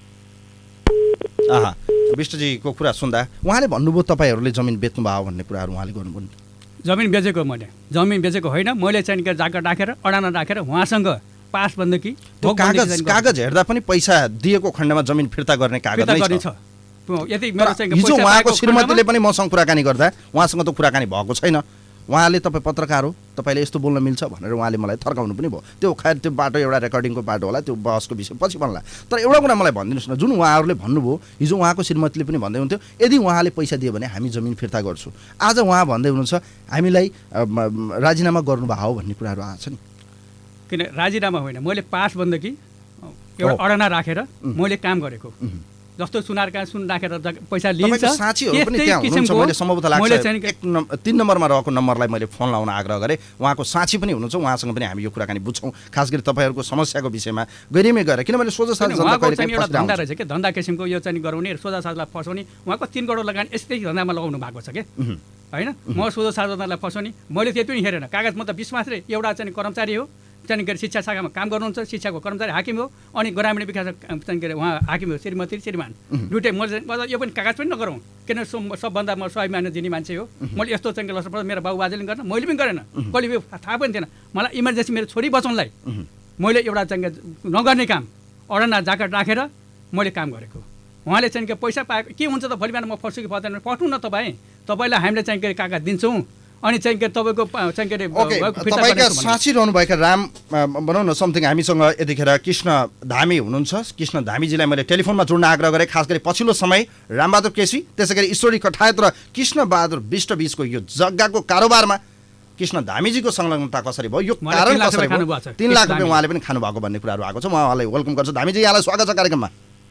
आहा विष्टजीको कुरा सुन्दा उहाँले भन्नुभयो तपाईँहरूले जमिन बेच्नु भयो भन्ने कुराहरू उहाँले गर्नुभयो। जमिन बेचेको मैले जमिन बेचेको होइन, मैले चाहिँ जाँगर राखेर अडाना राखेर उहाँसँग पास बन्दकी त्यो कागज कागज हेर्दा पनि पैसा दिएको खण्डमा जमिन फिर्ता गर्ने कागज नै छ। यति मेरो चाहिँ हिजो उहाँको श्रीमतीले पनि मसँग कुराकानी गर्दा उहाँसँग त कुराकानी भएको छैन। उहाँले तपाईँ पत्रकार हो, तपाईँले यस्तो बोल्न मिल्छ भनेर उहाँले मलाई थर्काउनु पनि भयो। त्यो खैर त्यो बाटो एउटा रेकर्डिङको बाटो होला, त्यो बहसको विषय पछि भन्ला। तर एउटा कुरा मलाई भनिदिनुहोस् न, जुन उहाँहरूले भन्नुभयो हिजो उहाँको श्रीमतीले पनि भन्दै हुन्थ्यो यदि उहाँले पैसा दियो भने हामी जमिन फिर्ता गर्छु। आज उहाँ भन्दै हुनुहुन्छ हामीलाई राजीनामा गर्नुभयो भन्ने कुराहरू आएको छ नि। किन राजीनामा होइन, मैले पास बन्दकी एउटा अडाना राखेर मैले काम गरेको जस्तो सुनारका सुन राखेर पैसा लिन्छ। साथीहरू पनि त्यहाँ हुनुहुन्छ, मैले सम्भवतः लाग्छ एक तीन नम्बरमा रहेको नम्बरलाई मैले फोन लाउन आग्रह गरेँ। उहाँको साथी पनि हुनुहुन्छ, उहाँसँग पनि हामी यो कुराकानी बुझ्छौँ, खास गरी तपाईँहरूको समस्याको विषयमा गहिरीमै गएर। किनभने सोझा साझा एउटा धन्दा रहेछ कि धन्दा किसिमको यो चाहिँ गराउने सोझा साझालाई फसाउने। उहाँको तिन करोड लगानी यस्तै धन्दामा लगाउनु भएको छ कि होइन। म सोझा साझालाई फसाउने मैले त्यति पनि हेरेन कागज। म त बिस मात्रै एउटा चाहिँ कर्मचारी हो, चाहिँ के अरे शिक्षा शाखामा काम गर्नुहुन्छ, शिक्षाको कर्मचारी हाकिम हो, अनि ग्रामीण विकास चाहिँ के अरे उहाँ हाकिम हो, श्रीमती श्रीमान दुइटै। म यो पनि कागज पनि नगरौँ किन सबभन्दा म स्वाभिमान दिने मान्छे हो। मैले यस्तो चाहिँ लसर मेरो बाबु बाजेले गर्न मैले पनि गरेन, कहिले थाहा पनि थिएन मलाई। इमर्जेन्सी मेरो छोरी बचाउनलाई मैले एउटा चाहिँ नगर्ने काम अडाना जाकर राखेर मैले काम गरेको। उहाँले चाहिँ के पैसा पाएको के हुन्छ त भोलि बिहान म फर्छु कि पर्दैन पठाउँ न तपाईँ, तपाईँलाई हामीले चाहिँ के कागज दिन्छौँ। अनि चाहिँ के तपाईँको चाहिँ के अरे तपाईँका साँची रहनुभएका राम भनौँ न समथिङ हामीसँग यतिखेर कृष्ण धामी हुनुहुन्छ। कृष्ण धामीजीलाई मैले टेलिफोनमा जोड्न आग्रह गरेँ। खास गरी पछिल्लो समय रामबहादुर केसी त्यसै गरी ईश्वरी कठायत र कृष्णबहादुर विष्ट बीचको यो जग्गाको कारोबारमा कृष्ण धामीजीको संलग्नता कसरी भयो, यो कारण कसरी भयो, तीन लाख रुपियाँ उहाँले पनि खानुभएको भन्ने कुराहरू आएको छ। म उहाँलाई वेलकम गर्छु। धामीजी यहाँलाई स्वागत छ कार्यक्रममा।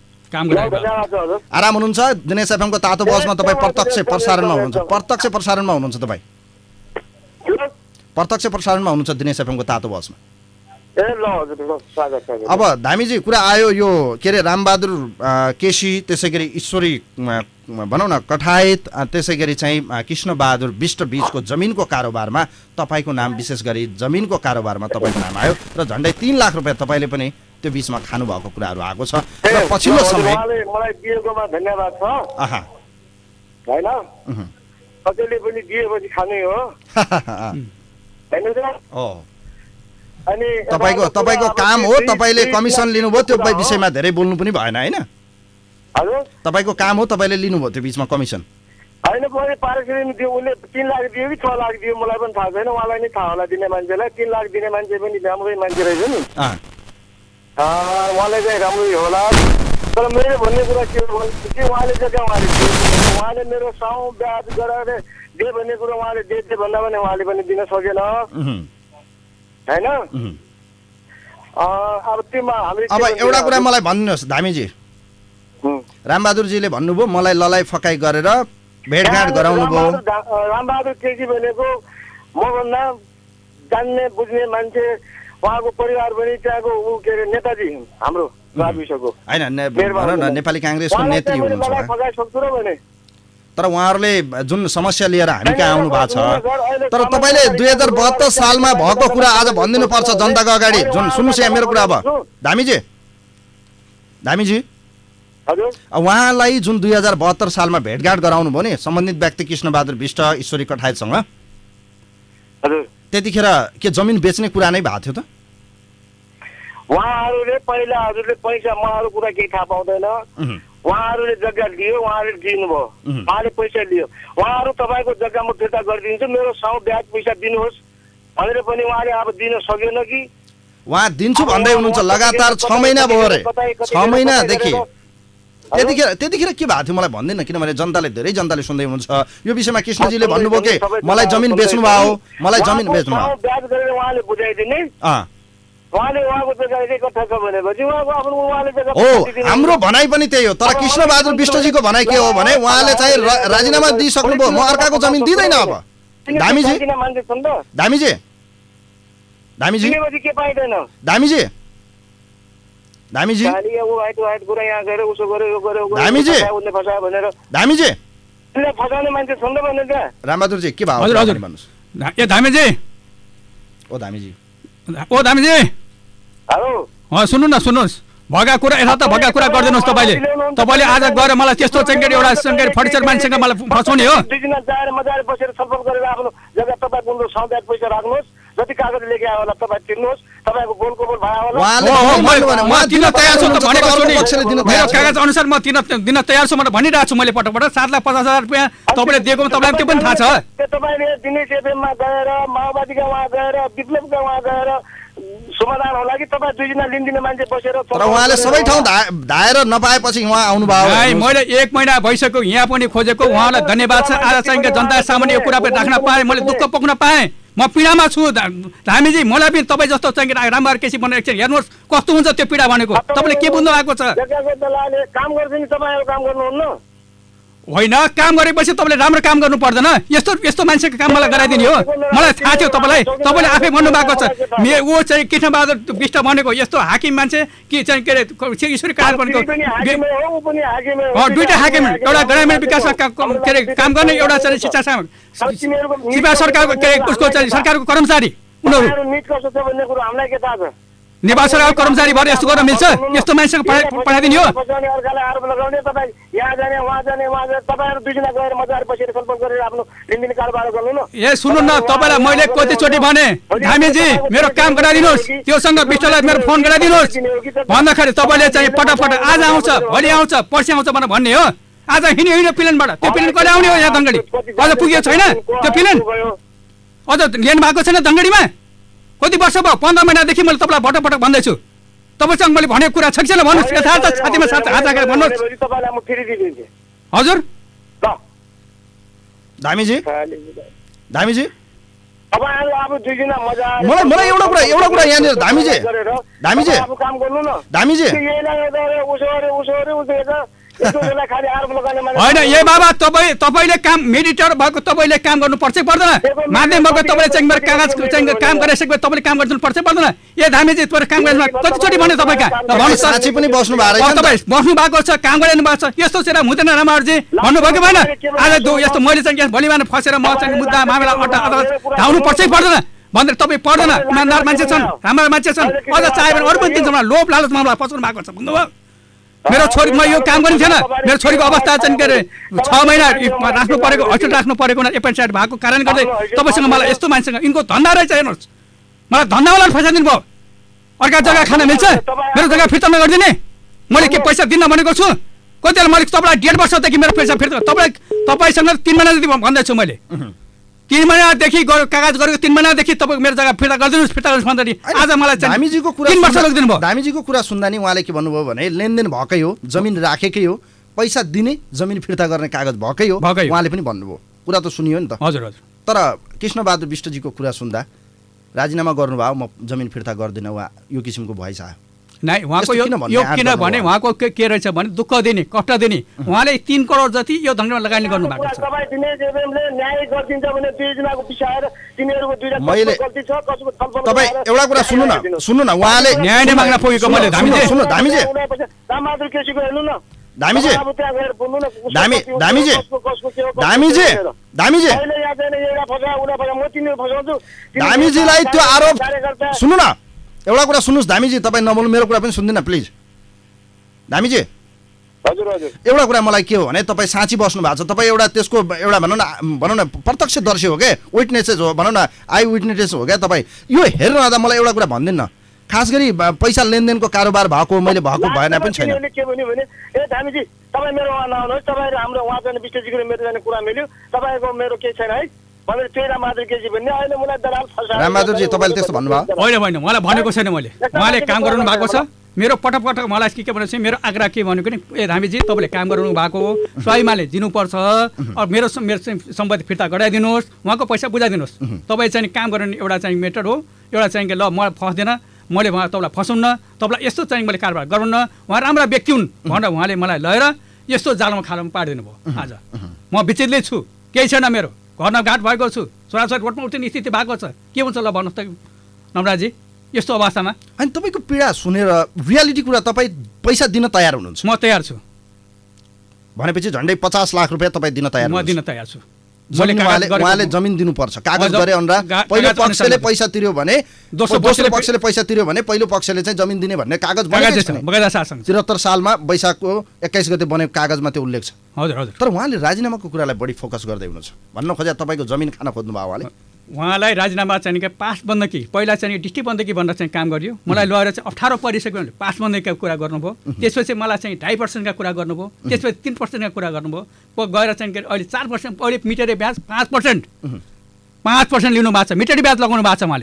आराम हुनुहुन्छ? दिनेश एफएमको तातो बसमा तपाईँ प्रत्यक्ष प्रसारणमा हुनुहुन्छ। प्रत्यक्ष प्रसारणमा हुनुहुन्छ तपाईँ प्रत्यक्ष प्रसारणमा हुनुहुन्छ दिनेश एफएमको तातो बसमा। अब धामीजी कुरा आयो यो के अरे रामबहादुर केसी त्यसै गरी ईश्वरी भनौँ न कठायत त्यसै गरी चाहिँ कृष्णबहादुर विष्ट बीचको जमिनको कारोबारमा तपाईँको नाम विशेष गरी जमिनको कारोबारमा तपाईँको नाम आयो र झन्डै तीन लाख रुपियाँ तपाईँले पनि त्यो बिचमा खानुभएको कुराहरू आएको छ र पछिल्लो समय मलाई दिएकोमा धन्यवाद छ। आहा हैन कसैले पनि दिएपछि खाने हो हैन सर। ओ अनि तपाईको तपाईको काम हो, तपाईले कमिसन लिनुभयो, त्यो विषयमा धेरै बोल्नु पनि भएन हैन? हजुर तपाईको काम हो, तपाईले लिनुभयो त्यो बिचमा कमिसन। हैन मैले पारिश्रमिक दियो, उसले तीन लाख दियो कि छ लाख दियो मलाई पनि थाहा छैन, उहाँलाई नै थाहा होला। दिने मान्छेलाई तीन लाख दिने मान्छे पनि राम्रै मान्छे रहेछ नि, उहाँलाई चाहिँ राम्रै होला। तर मैले भन्ने कुरा के हो भने उहाँले चाहिँ कहाँ उहाँले उहाँले मेरो साउ ब्याज गरेर दे भन्ने कुरो उहाँले दे दे भन्दा पनि उहाँले पनि दिन सकेन हैन। अब त्योमा हामी अब एउटा कुरा मलाई भन्नुहोस् धामीजी, रामबहादुरजीले भन्नुभयो मलाई ललाइ फकाइ गरेर भेटघाट गराउनु भयो। रामबहादुर केसी भनेको मभन्दा जान्ने बुझ्ने मान्छे, उहाँको परिवार पनि त्यहाँको ऊ के अरे नेताजी हाम्रो गाविसको हैन भन न नेपाली कांग्रेसको नेत्री हुनुहुन्छ तर उहाँहरूले जुन समस्या लिएर हामी कहाँ आउनु भएको छ तर तपाईले दुई हजार बहत्तर सालमा भएको कुरा आज भनिदिनु पर्छ जनताको अगाडि जुन सुन्नुस् यहाँ मेरो कुरा अब धामीजी धामीजी हजुर उहाँलाई जुन दुई हजार बहत्तर सालमा भेटघाट गराउनु भयो नि सम्बन्धित व्यक्ति कृष्णबहादुर विष्ट ईश्वरी कठायतसँग हजुर त्यतिखेर के जमिन बेच्ने कुरा नै भएको थियो त उहाँहरूले पहिला हजुरले पैसा उहाँहरू कुरा केही थाहा पाउँदैन उहाँहरूले जग्गा लियो उहाँहरूले दिनुभयो उहाँले पैसा लियो उहाँहरू तपाईँको जग्गा म फिर्ता गरिदिन्छु मेरो साउ ब्याज पैसा दिनुहोस् भनेर पनि उहाँले अब दिन सकेन कि उहाँ दिन्छु भन्दै हुनुहुन्छ लगातार छ महिना भयो अरे छ महिनादेखि त्यतिखेर त्यतिखेर के भएको थियो मलाई भन्दैन किनभने जनताले धेरै जनताले सुन्दै हुनुहुन्छ यो विषयमा कृष्णजीले भन्नुभयो कि मलाई जमिन बेच्नु भयो मलाई जमिन बेच्नु भयो ब्याज गरेर उहाँले बुझाइदिने उहाँले उहाँको जग्गा एक कट्ठा छ भनेपछि उहाँको आफ्नो उहाँले जग्गा हो हाम्रो भनाइ पनि त्यही हो तर कृष्णबहादुर विष्टजीको भनाइ के हो भने उहाँले चाहिँ राजीनामा दिइसक्नुभयो म अर्काको जमिन दिँदैन अब धामीजी धामीजी धामीजी के पाइँदैन धामीजी धामीजी धामीजी धामीजी फसाउने मान्छे छन् त भने त्यहाँ रामबहादुरजी के भयो हजुर हजुर ए धामीजी ओ धामीजी ओ धामीजी हेलो अँ सुन्नु न सुन्नुहोस् भएका कुरा यथार्थ भएका कुरा गरिदिनुहोस् तपाईँले तपाईँले आज गएर मलाई त्यस्तो चङ्गेरी एउटा चङ्गेरी फर्निचर मान्छेसँग मलाई फसाउने हो दुई दिन जाएर मजाले बसेर छलफल गरेर आफ्नो जग्गा तपाईँ कुन सौदात पैसा राख्नुहोस् जति कागज लेके आयो होला तपाईँ तिर्नुहोस् तपाईँको गोलको गोल भयो होला म दिन तयार छु त भनेको छु नि मेरो कागज अनुसार म दिन दिन तयार छु भनेर भनिरहेको छु मैले पटक पटक सात लाख पचास हजार रुपियाँ तपाईँले दिएको तपाईँलाई त्यो पनि थाहा छ तपाईँले दिनेश एफएममा गएर माओवादीका उहाँ गएर विप्लवका उहाँ गएर समाधान होला कि तपाईँ दुईजना लिनदिने मान्छे बसेर तर उहाँले सबै ठाउँ धाएर नपाएपछि उहाँ आउनुभयो मैले एक महिना भइसक्यो यहाँ पनि खोजेको उहाँलाई धन्यवाद छ आज चाहिँ जनता सामान्य यो कुरा पनि राख्न पाएँ मैले दुःख पोख्न पाएँ म पीडामा छु धामीजी मलाई पनि तपाईँ जस्तो चाहिँ रामबहादुर केसी भनेर एकछिन हेर्नुहोस् कस्तो हुन्छ त्यो पीडा भनेको तपाईँले के बुझ्नु भएको छ काम गर्छ नि तपाईँहरू काम गर्नुहुन्न होइन काम गरेपछि तपाईँले राम्रो काम गर्नु पर्दैन यस्तो यस्तो मान्छेको काम मलाई गराइदिने हो मलाई थाहा थियो तपाईँलाई तपाईँले आफै भन्नुभएको छ मे ऊ चाहिँ कृष्णबहादुर विष्ट भनेको यस्तो हाकिम मान्छे कि चाहिँ के अरे ईश्वरी कठायत भनेको दुईवटा हाकिम एउटा ग्रामीण विकासमा के अरे काम गर्ने एउटा चाहिँ शिक्षा शिक्षा सरकारको के अरे उसको चाहिँ सरकारको कर्मचारी उनीहरू निवास सरकारको कर्मचारी भएर यस्तो गर्न मिल्छ यस्तो मान्छेको पठाइदिने हो ए सुन्नु न तपाईँलाई मैले कतिचोटि भने धामीजी मेरो काम गराइदिनुहोस् त्योसँग विष्टलाई मेरो फोन गराइदिनुहोस् भन्दाखेरि तपाईँले चाहिँ पटपट आज आउँछ भोलि आउँछ पर्सि आउँछ भनेर भन्ने हो आज हिँड्यो हिँड्यो प्लेनबाट त्यो प्लेन कहिले आउने हो यहाँ दङ्गडी अझ पुगेको छैन त्यो प्लेन अझ लिनु भएको छैन दङ्गडीमा कति वर्ष भयो पन्ध्र महिनादेखि मैले तपाईँलाई पटक पटक भन्दैछु तपाईँसँग मैले भनेको कुरा छ कि छैन भन्नुहोस् यथार्थ छातीमा साथ हात राखेर भन्नुहोस् हजुर धामीजी धामीजी मलाई मलाई एउटा कुरा एउटा कुरा यहाँनिर धामीजी धामीजी धामीजी होइन ए बाबा तपाईँ तपाईँले काम मेडिटर भएको तपाईँले काम गर्नुपर्छ पर्दैन माध्यम भएको तपाईँले चाहिँ मेरो कागज चाहिँ काम गरिसकेपछि तपाईँले काम गरिदिनु पर्छ पर्दैन ए धामीजी तपाईँ काम गर्नु कतिचोटि भने तपाईँ कहाँ साँच्चै पनि बस्नु भएको तपाईँ बस्नु भएको छ काम गरिदिनु भएको छ यस्तो चाहिँ हुँदैन रामबहादुरजी भन्नुभयो कि भएन आज यस्तो मैले चाहिँ भोलि बिहान फसेर म चाहिँ मुद्दा मामिला अदालत धाउनु पर्छै पर्दैन भनेर तपाईँ पर्दैन इमान्दार मान्छे छन् राम्रा मान्छे छन् अझ चाह्यो भने अरू पनि दिन्छ मलाई लोभ लालच मामला फसाउनु भएको छ भन्नुभयो मेरो छोरी म यो काम गर्ने थिएन मेरो छोरीको अवस्था चाहिँ के अरे छ महिना राख्नु परेको हस्पिटल राख्नु परेको एपेन्डिसाइड भएको कारणले गर्दै तपाईँसँग मलाई यस्तो मान्छेसँग यिनको धन्दा रहेछ हेर्नुहोस् मलाई धन्दावाला फसाइदिनु भयो अर्का जग्गा खान मिल्छ मेरो जग्गा फिर्ता नगरिदिने मैले के पैसा दिन भनेको छु कति बेला मैले तपाईँलाई डेढ वर्षदेखि मेरो पैसा फिर्ता तपाईँ तपाईँसँग तिन महिना जति भन्दैछु मैले तीन महिनादेखि कागज गरेको तीन महिनादेखि तपाईँ मेरो जग्गा फिर्ता गरिदिनुहोस् फिर्ता गर्नुहोस् भन्दाखेरि आज मलाई धामीजीको कुरा तीन वर्ष लगिदिनु भयो धामीजीको कुरा सुन्दा नि उहाँले के भन्नुभयो भने लेनदेन भएकै हो जमिन राखेकै हो पैसा दिने जमिन फिर्ता गर्ने कागज भएकै हो उहाँले पनि भन्नुभयो कुरा त सुनियो नि त हजुर हजुर तर कृष्णबहादुर विष्टजीको कुरा सुन्दा राजीनामा गर्नुभयो म जमिन फिर्ता गर्दिनँ वा यो किसिमको भोइस आयो नै उहाँको यो यो किनभने उहाँको के के रहेछ भने दुःख दिने कष्ट दिने उहाँले तीन करोड जति यो धनमा लगानी गर्नु भएको छ। तपाईँ दिनेश एफएमले न्याय गरिदिन्छ भने दुई जनाको पिसाएर तिनीहरूको दुईटा गल्ती छ कसको छलफल तपाईँ एउटा कुरा सुन्नु न सुन्नु न उहाँले न्याय नै माग्न पुगेको मैले धामीजी सुन्नु धामीजी रामबहादुर केसीको हेर्नु न धामीजी अब त्यहाँ गएर बोल्नु न धामी धामीजी धामीजी धामीजी अहिले यहाँ चाहिँ एउटा फसा उना फसा म तिनीहरू फसाउँछु धामीजीलाई त्यो आरोप सुन्नु न एउटा कुरा सुन्नुहोस् धामीजी तपाईँ नबोल्नु मेरो कुरा पनि सुन्दिनँ प्लिज धामीजी हजुर हजुर एउटा कुरा मलाई के हो भने तपाईँ साँची बस्नु भएको छ तपाईँ एउटा त्यसको एउटा भनौँ न भनौँ न प्रत्यक्षदर्शी हो क्या विटनेसेस हो भनौँ न आई विटनेसेस हो क्या तपाईँ यो हेर्नु मलाई एउटा कुरा भनिदिनु न खास गरी पैसा लेनदेनको कारोबार भएको मैले भएको भएन पनि छैन के भन्यो भने ए धामीजी तपाईँ मेरो उहाँ नआउनुहोस् तपाईँ हाम्रो उहाँ चाहिँ विश्लेषण मेरो जाने कुरा मिल्यो तपाईँको मेरो केही छैन है भनेर त्यही रामबहादुर केसी भन्ने अहिले मलाई दलाल फसाएर रामबहादुरजी तपाईँले त्यस्तो भन्नुभयो होइन होइन मलाई भनेको छैन मैले उहाँले काम गर्नु भएको छ मेरो पटक पटक मलाई के के भनेपछि मेरो आग्रह के भनेको नि ए धामीजी तपाईँले काम गर्नु भएको हो स्वाइमाले दिनुपर्छ मेरो मेरो सम्पत्ति फिर्ता गराइदिनुहोस् उहाँको पैसा बुझाइदिनुहोस् तपाईँ चाहिँ काम गर्ने एउटा चाहिँ मेथड हो एउटा चाहिँ ल म फस्दैन मैले उहाँ तपाईँलाई फसाउन्न तपाईँलाई यस्तो चाहिँ मैले कारोबार गराउन्न उहाँ राम्रा व्यक्ति हुन् भनेर उहाँले मलाई लिएर यस्तो जालमा खालामा पारिदिनु भयो आज म विचलित छु केही छैन मेरो घरमा घाट भएको छु छोराछोरी रोडमा उठ्ने स्थिति भएको छ के हुन्छ ल भन्नुहोस् त नमराजी यस्तो अवस्थामा अनि तपाईँको पीडा सुनेर रियालिटी कुरा तपाईँ पैसा दिन तयार हुनुहुन्छ म तयार छु भनेपछि झन्डै पचास लाख रुपियाँ तपाईँ दिन तयार म दिन तयार छु उहाँले जमिन दिनुपर्छ कागज गरे अनुसार पहिलो पक्षले पैसा तिर्यो भने दोस्रो पक्षले पैसा तिर्यो भने पहिलो पक्षले चाहिँ जमिन दिने भन्ने कागज त्रिहत्तर सालमा वैशाखको एक्काइस गते बनेको कागजमा त्यो उल्लेख छ हजुर हजुर तर उहाँले राजीनामाको कुरालाई बढी फोकस गर्दै हुनुहुन्छ भन्न खोजे तपाईँको जमिन खान खोज्नु भयो उहाँले उहाँलाई राजीनामा चाहिँ पास बन्दकी पहिला चाहिँ डिस्ट्रिक्ट बन्दकी भनेर चाहिँ काम गरियो मलाई लगेर चाहिँ अप्ठ्यारो परिसक्यो भने पास बन्दकीका कुरा गर्नुभयो त्यसपछि मलाई चाहिँ ढाई पर्सेन्टका कुरा गर्नुभयो त्यसपछि तिन पर्सेन्टका कुरा गर्नुभयो गएर चाहिँ अहिले चार पर्सेन्ट अहिले मिटरे ब्याज पाँच पर्सेन्ट पाँच पर्सेन्ट लिनु भएको छ मिटरे ब्याज लगाउनु भएको छ उहाँले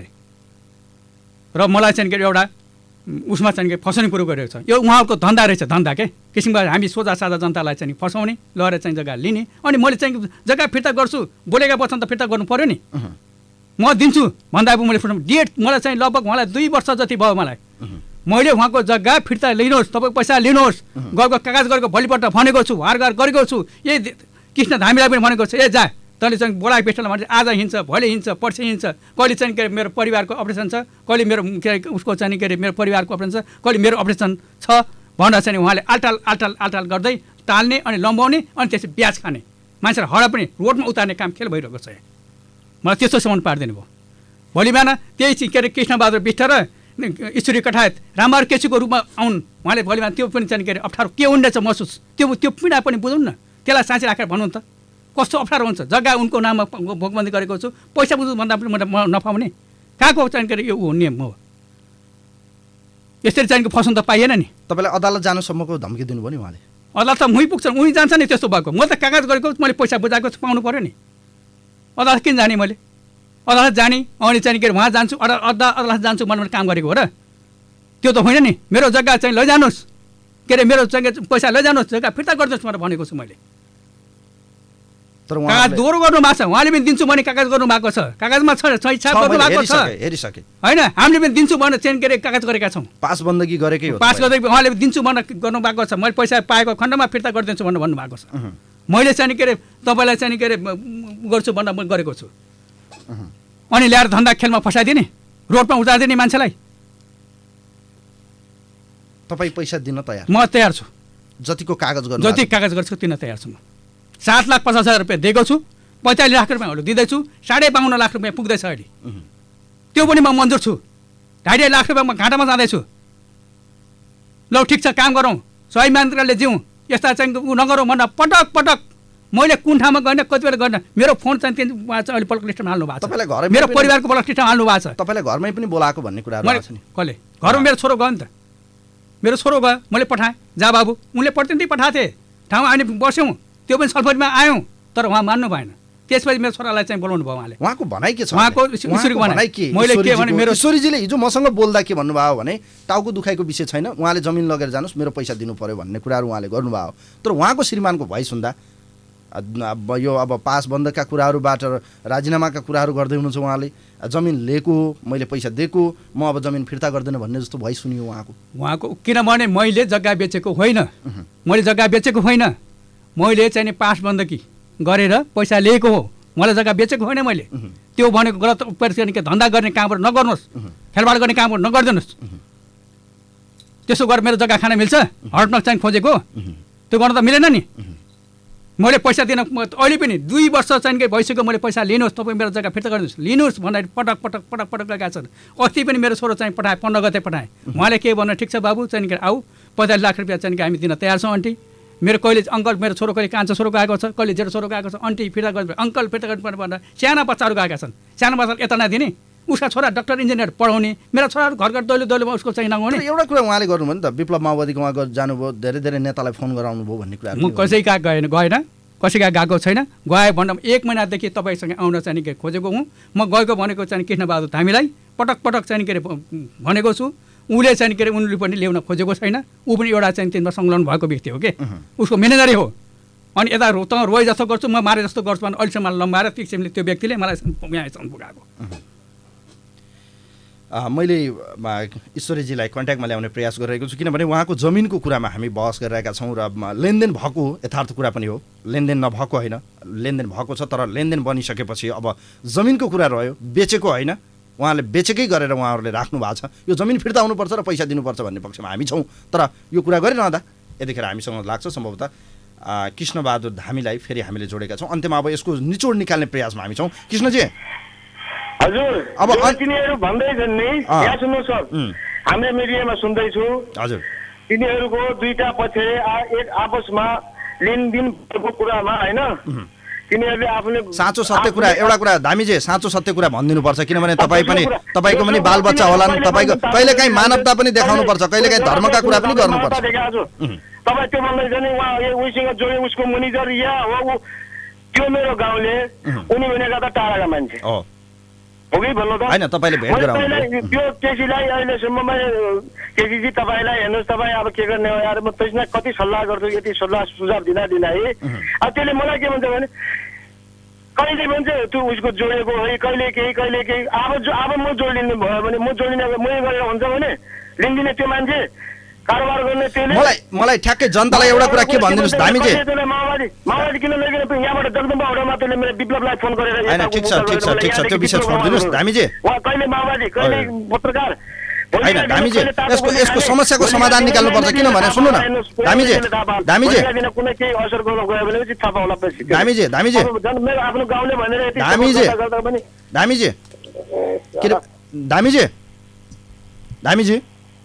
र मलाई चाहिँ एउटा उसमा चाहिँ फसाउने कुरो गरेको छ यो उहाँको धन्दा रहेछ धन्दा के किसिमको हामी सोझा साझा जनतालाई चाहिँ फसाउने लगेर चाहिँ जग्गा लिने अनि मैले चाहिँ जग्गा फिर्ता गर्छु बोलेका वचन त फिर्ता गर्नु पऱ्यो नि म दिन्छु भन्दा अब मैले डेट मलाई चाहिँ लगभग उहाँलाई दुई वर्ष जति भयो मलाई मैले उहाँको जग्गा फिर्ता लिनुहोस् तपाईँ पैसा लिनुहोस् गएको कागज गरेको भोलिपल्ट भनेको छु हारगार गरेको छु यही कृष्ण धामीलाई पनि भनेको छु ए जा तैँले चाहिँ बोलाएको पेस्टलमा भने आज हिँड्छ भोलि हिँड्छ पर्सि हिँड्छ कहिले चाहिँ के अरे मेरो परिवारको अपरेसन छ कहिले मेरो के अरे उसको चाहिँ के अरे मेरो परिवारको अपरेसन छ कहिले मेरो अपरेसन छ भनेर चाहिँ उहाँले आलटाल आलटाल आलटाल गर्दै टाल्ने अनि लम्बाउने अनि त्यसपछि ब्याज खाने मान्छेलाई हडा पनि रोडमा उतार्ने काम खेल भइरहेको छ मलाई त्यस्तो सम्मान पारिदिनु भयो भोलि बिहान त्यही चाहिँ के अरे कृष्णबहादुर विष्ट र ईश्वरी कठायत रामबहादुर केसीको रूपमा आउन् उहाँले भोलि बिहान त्यो पनि चाहिँ के अरे अप्ठ्यारो के हुँदैछ महसुस त्यो त्यो पीडा पनि बुझौँ न त्यसलाई साँच्ची राखेर भन्नु त कस्तो अप्ठ्यारो हुन्छ जग्गा उनको नाममा भोगबन्दी गरेको छु पैसा बुझ्नु भन्दा पनि म नपाउने कहाँको चाहिँ के अरे यो नियम हो यसरी चाहिँ फसाउनु त पाइएन नि तपाईँलाई अदालत जानुसम्मको धम्की दिनुभयो नि उहाँले अदालत त मुही पुग्छ उही जान्छ नि त्यस्तो भएको म त कागज गरेको मैले पैसा बुझाएको पाउनु पऱ्यो नि अदालत किन जाने मैले अदालत जाने अनि चाहिँ के अरे उहाँ जान्छु अदा अदालत जान्छु भनेर काम गरेको हो र त्यो त होइन नि मेरो जग्गा चाहिँ लैजानुहोस् के अरे मेरो चाहिँ पैसा लैजानुहोस् जग्गा फिर्ता गरिदिनुहोस् भनेर भनेको छु मैले तर कागज दोहोरो गर्नु भएको छ उहाँले पनि दिन्छु भने कागज गर्नु भएको छ कागजमा छ सही छाप गर्नु भएको छ हेरिसके होइन हामीले पनि दिन्छु भनेर चाहिँ के अरे कागज गरेका छौँ पास बन्दगी गरेकै हो पास गर्दै उहाँले दिन्छु भनेर गर्नु भएको छ मैले पैसा पाएको खण्डमा फिर्ता गरिदिन्छु भनेर भन्नुभएको छ मैले चाहिँ के अरे तपाईँलाई चाहिँ के अरे गर्छु भनेर मैले गरेको छु अनि ल्याएर धन्दा खेलमा फसाइदिने रोडमा उतारिदिने मान्छेलाई तपाईँ पैसा दिन तयार म तयार छु जतिको कागज गर्नु जति कागज गर्छु दिन तयार छु म सात लाख पचास हजार रुपियाँ दिएको छु पैँतालिस लाख रुपियाँहरू दिँदैछु साढे बाउन्न लाख रुपियाँ पुग्दैछ अहिले त्यो पनि म मन्जुर छु ढाई ढाई लाख रुपियाँ म घाटामा जाँदैछु ल ठिक छ काम गरौँ सही मान्छेले जिउँ यस्ता चाहिँ ऊ नगरौँ भनेर पटक पटक मैले कुन ठाउँमा गएन कति बेला गर्न मेरो फोन चाहिँ अहिले ब्लक लिस्टमा हाल्नु भएको छ तपाईँलाई घर मेरो परिवारको ब्लक लिस्टमा हाल्नु भएको छ तपाईँलाई घरमै पनि बोलाएको भन्ने कुरा छ नि कसले घरमा मेरो छोरो गयो नि त मेरो छोरो गयो मैले पठाएँ जा बाबु उनले प्रतिनिधि पठाएको थिएँ ठाउँमा आउने बस्यौँ त्यो पनि छलफलमा आयौँ तर उहाँ मान्नु भएन त्यसपछि मेरो छोरालाई चाहिँ बोलाउनु भयो उहाँले उहाँको भनाइ के छ उहाँको ईश्वरीको भनाइ के मैले के भने मेरो ईश्वरीजीले हिजो मसँग बोल्दा के भन्नुभयो भने टाउको दुखाइको विषय छैन उहाँले जमिन लगेर जानुहोस् मेरो पैसा दिनु पर्यो भन्ने कुराहरू उहाँले गर्नुभयो तर उहाँको श्रीमानको भइ सुन्दा अब यो अब पास बन्दका कुराहरूबाट राजीनामाका कुराहरू गर्दै हुनुहुन्छ उहाँले। जमिन लिएको मैले पैसा दिएको म अब जमिन फिर्ता गर्दैन भन्ने जस्तो भइ सुनियो उहाँको उहाँको किनभने मैले जग्गा बेचेको होइन, मैले जग्गा बेचेको होइन, मैले चाहिँ नि पास बन्दकी गरेर पैसा लिएको हो, मलाई जग्गा बेचेको होइन मैले। त्यो भनेको गलत उपयोग धन्दा गर्ने कामहरू नगर्नुहोस्, खेलबाड गर्ने कामहरू नगरिदिनुहोस्। त्यसो गरेर मेरो जग्गा खान मिल्छ? हड्न चाहिँ खोजेको त्यो गर्न त मिलेन नि। मैले पैसा दिन अहिले पनि दुई वर्ष चाहिँ कि भइसक्यो, मैले पैसा लिनुहोस्, तपाईँ मेरो जग्गा फिर्ता गरिदिनुहोस्, लिनुहोस् भनेर पटक पटक पटक पटक लगाएका छन्। अस्ति पनि मेरो छोरो चाहिँ पठाएँ, पन्ध्र गते पठाएँ। उहाँले के भन्नु, ठिक छ बाबु चाहिँ कि आऊ पचास लाख रुपियाँ चाहिँ कि हामी दिन तयार छौँ आन्टी। मेरो कहिले अङ्कल मेरो छोरो कहिले कान्छो छोरो गएको छ, कहिले जेठो छोरो गएको छ, आन्टी फिर्ता गर्नु अङ्कल फिर्ता गर्नुपर्ने भनेर साना बच्चाहरू गएका छन्। सानो बच्चा यता नदिने, उसका छोरा डक्टर इन्जिनियर पढाउने, मेरा छोराहरू घर घर दैलो दैलोमा उसको चाहिँ नगाउने। एउटा कुरा उहाँले गर्नुभयो नि त, विप्लव माओवादीको उहाँ जानुभयो, धेरै धेरै नेतालाई फोन गराउनु भयो भन्ने कुरा। म कसै कहाँ गएन गएन कसैका गएको छैन। गए भन्दा एक महिनादेखि तपाईँसँग आउन चाहिँ के खोजेको हुँ। म गएको भनेको चाहिँ कृष्णबहादुर धामीलाई पटक पटक चाहिँ के अरे भनेको छु। उसले चाहिँ के अरे उनले पनि ल्याउन खोजेको छैन। ऊ पनि एउटा चाहिँ तिनमा संलग्न भएको व्यक्ति हो कि उसको म्यानेजरै हो। अनि यता त रोइ जस्तो गर्छु, म मारे जस्तो गर्छु भने अहिलेसम्म लम्बाएर किसिमले त्यो व्यक्तिले मलाई यहाँसम्म पुगाएको। मैले ईश्वरीजीलाई कन्ट्याक्टमा ल्याउने प्रयास गरिरहेको छु, किनभने उहाँको जमिनको कुरामा हामी बहस गरिरहेका छौँ र लेनदेन भएको यथार्थ कुरा पनि हो। लेनदेन नभएको होइन, लेनदेन भएको छ, तर लेनदेन बनिसकेपछि अब जमिनको कुरा रह्यो, बेचेको होइन। उहाँले बेचेकै गरेर उहाँहरूले राख्नु भएको छ। यो जमिन फिर्ता हुनुपर्छ र पैसा दिनुपर्छ भन्ने पक्षमा हामी छौँ, तर यो कुरा गरिरहँदा यतिखेर हामीसँग लाग्छ सम्भवतः कृष्णबहादुर धामीलाई फेरि हामीले जोडेका छौँ। अन्त्यमा अब यसको निचोड निकाल्ने प्रयासमा हामी छौँ। कृष्णजी हजुर, अब तिनीहरू भन्दैछन् नि, यहाँ सुन्नु सर, हाम्रो मिडियामा सुन्दैछु। हजुर, तिनीहरूको दुईटा पक्ष एक आपसमा लेनदेन भएको कुरामा होइन, तिनीहरूले आफूले साँचो सत्य कुरा एउटा कुरा धामीजी साँचो सत्य कुरा भनिदिनुपर्छ, किनभने तपाईँ पनि तपाईँको पनि बालबच्चा होला नि, तपाईँको कहिलेकाहीँ मानवता पनि देखाउनुपर्छ, कहिलेकाहीँ धर्मका कुरा पनि गर्नुपर्छ। तपाईँ त्यो भन्दैछ नि उहाँ उसँग जोडे उसको म्यानेजर या हो, त्यो मेरो गाउँले उनी भनेका त टाढाका मान्छे हो कि भन्नु त होइन। तपाईँले भेट गराउनु त्यो केसीलाई अहिलेसम्म केसीजी तपाईँलाई हेर्नुहोस्, तपाईँ अब के गर्ने हो यार, म त्यसमा कति सल्लाह गर्छु, यति सल्लाह सुझाव दिँदा दिँदा है। अब त्यसले मलाई के भन्छ भने कहिले भन्छ त्यो उसको जोडेको है, कहिले केही कहिले केही। अब अब म जोडिनु भयो भने म जोडिने मै गरेर हुन्छ भने लिँदिनँ त्यो मान्छे कारोबार गर्ने त्यसले। मलाई मलाई ठ्याक्कै जनतालाई एउटा कुरा के भनिदिनुहोस् धामीजी, माओवादी माओवादी किन लगेर यहाँबाट जगदम्बा हौडामा त्यसले मेरो विप्लवलाई फोन गरेर होइन ठिक छ ठिक छ ठिक छ त्यो विषय छोडिदिनुहोस् धामीजी। कहिले माओवादी कहिले पत्रकार होइन धामीजी, यसको यसको समस्याको समाधान निकाल्नुपर्छ। किनभने सुन्नु न धामीजी धामीजी कुनै केही असर गर्न गयो भने चाहिँ थाहा होला पछि। धामीजी धामीजी मेरो आफ्नो गाउँले भनेर यति धामीजी पनि धामीजी के धामीजी धामीजी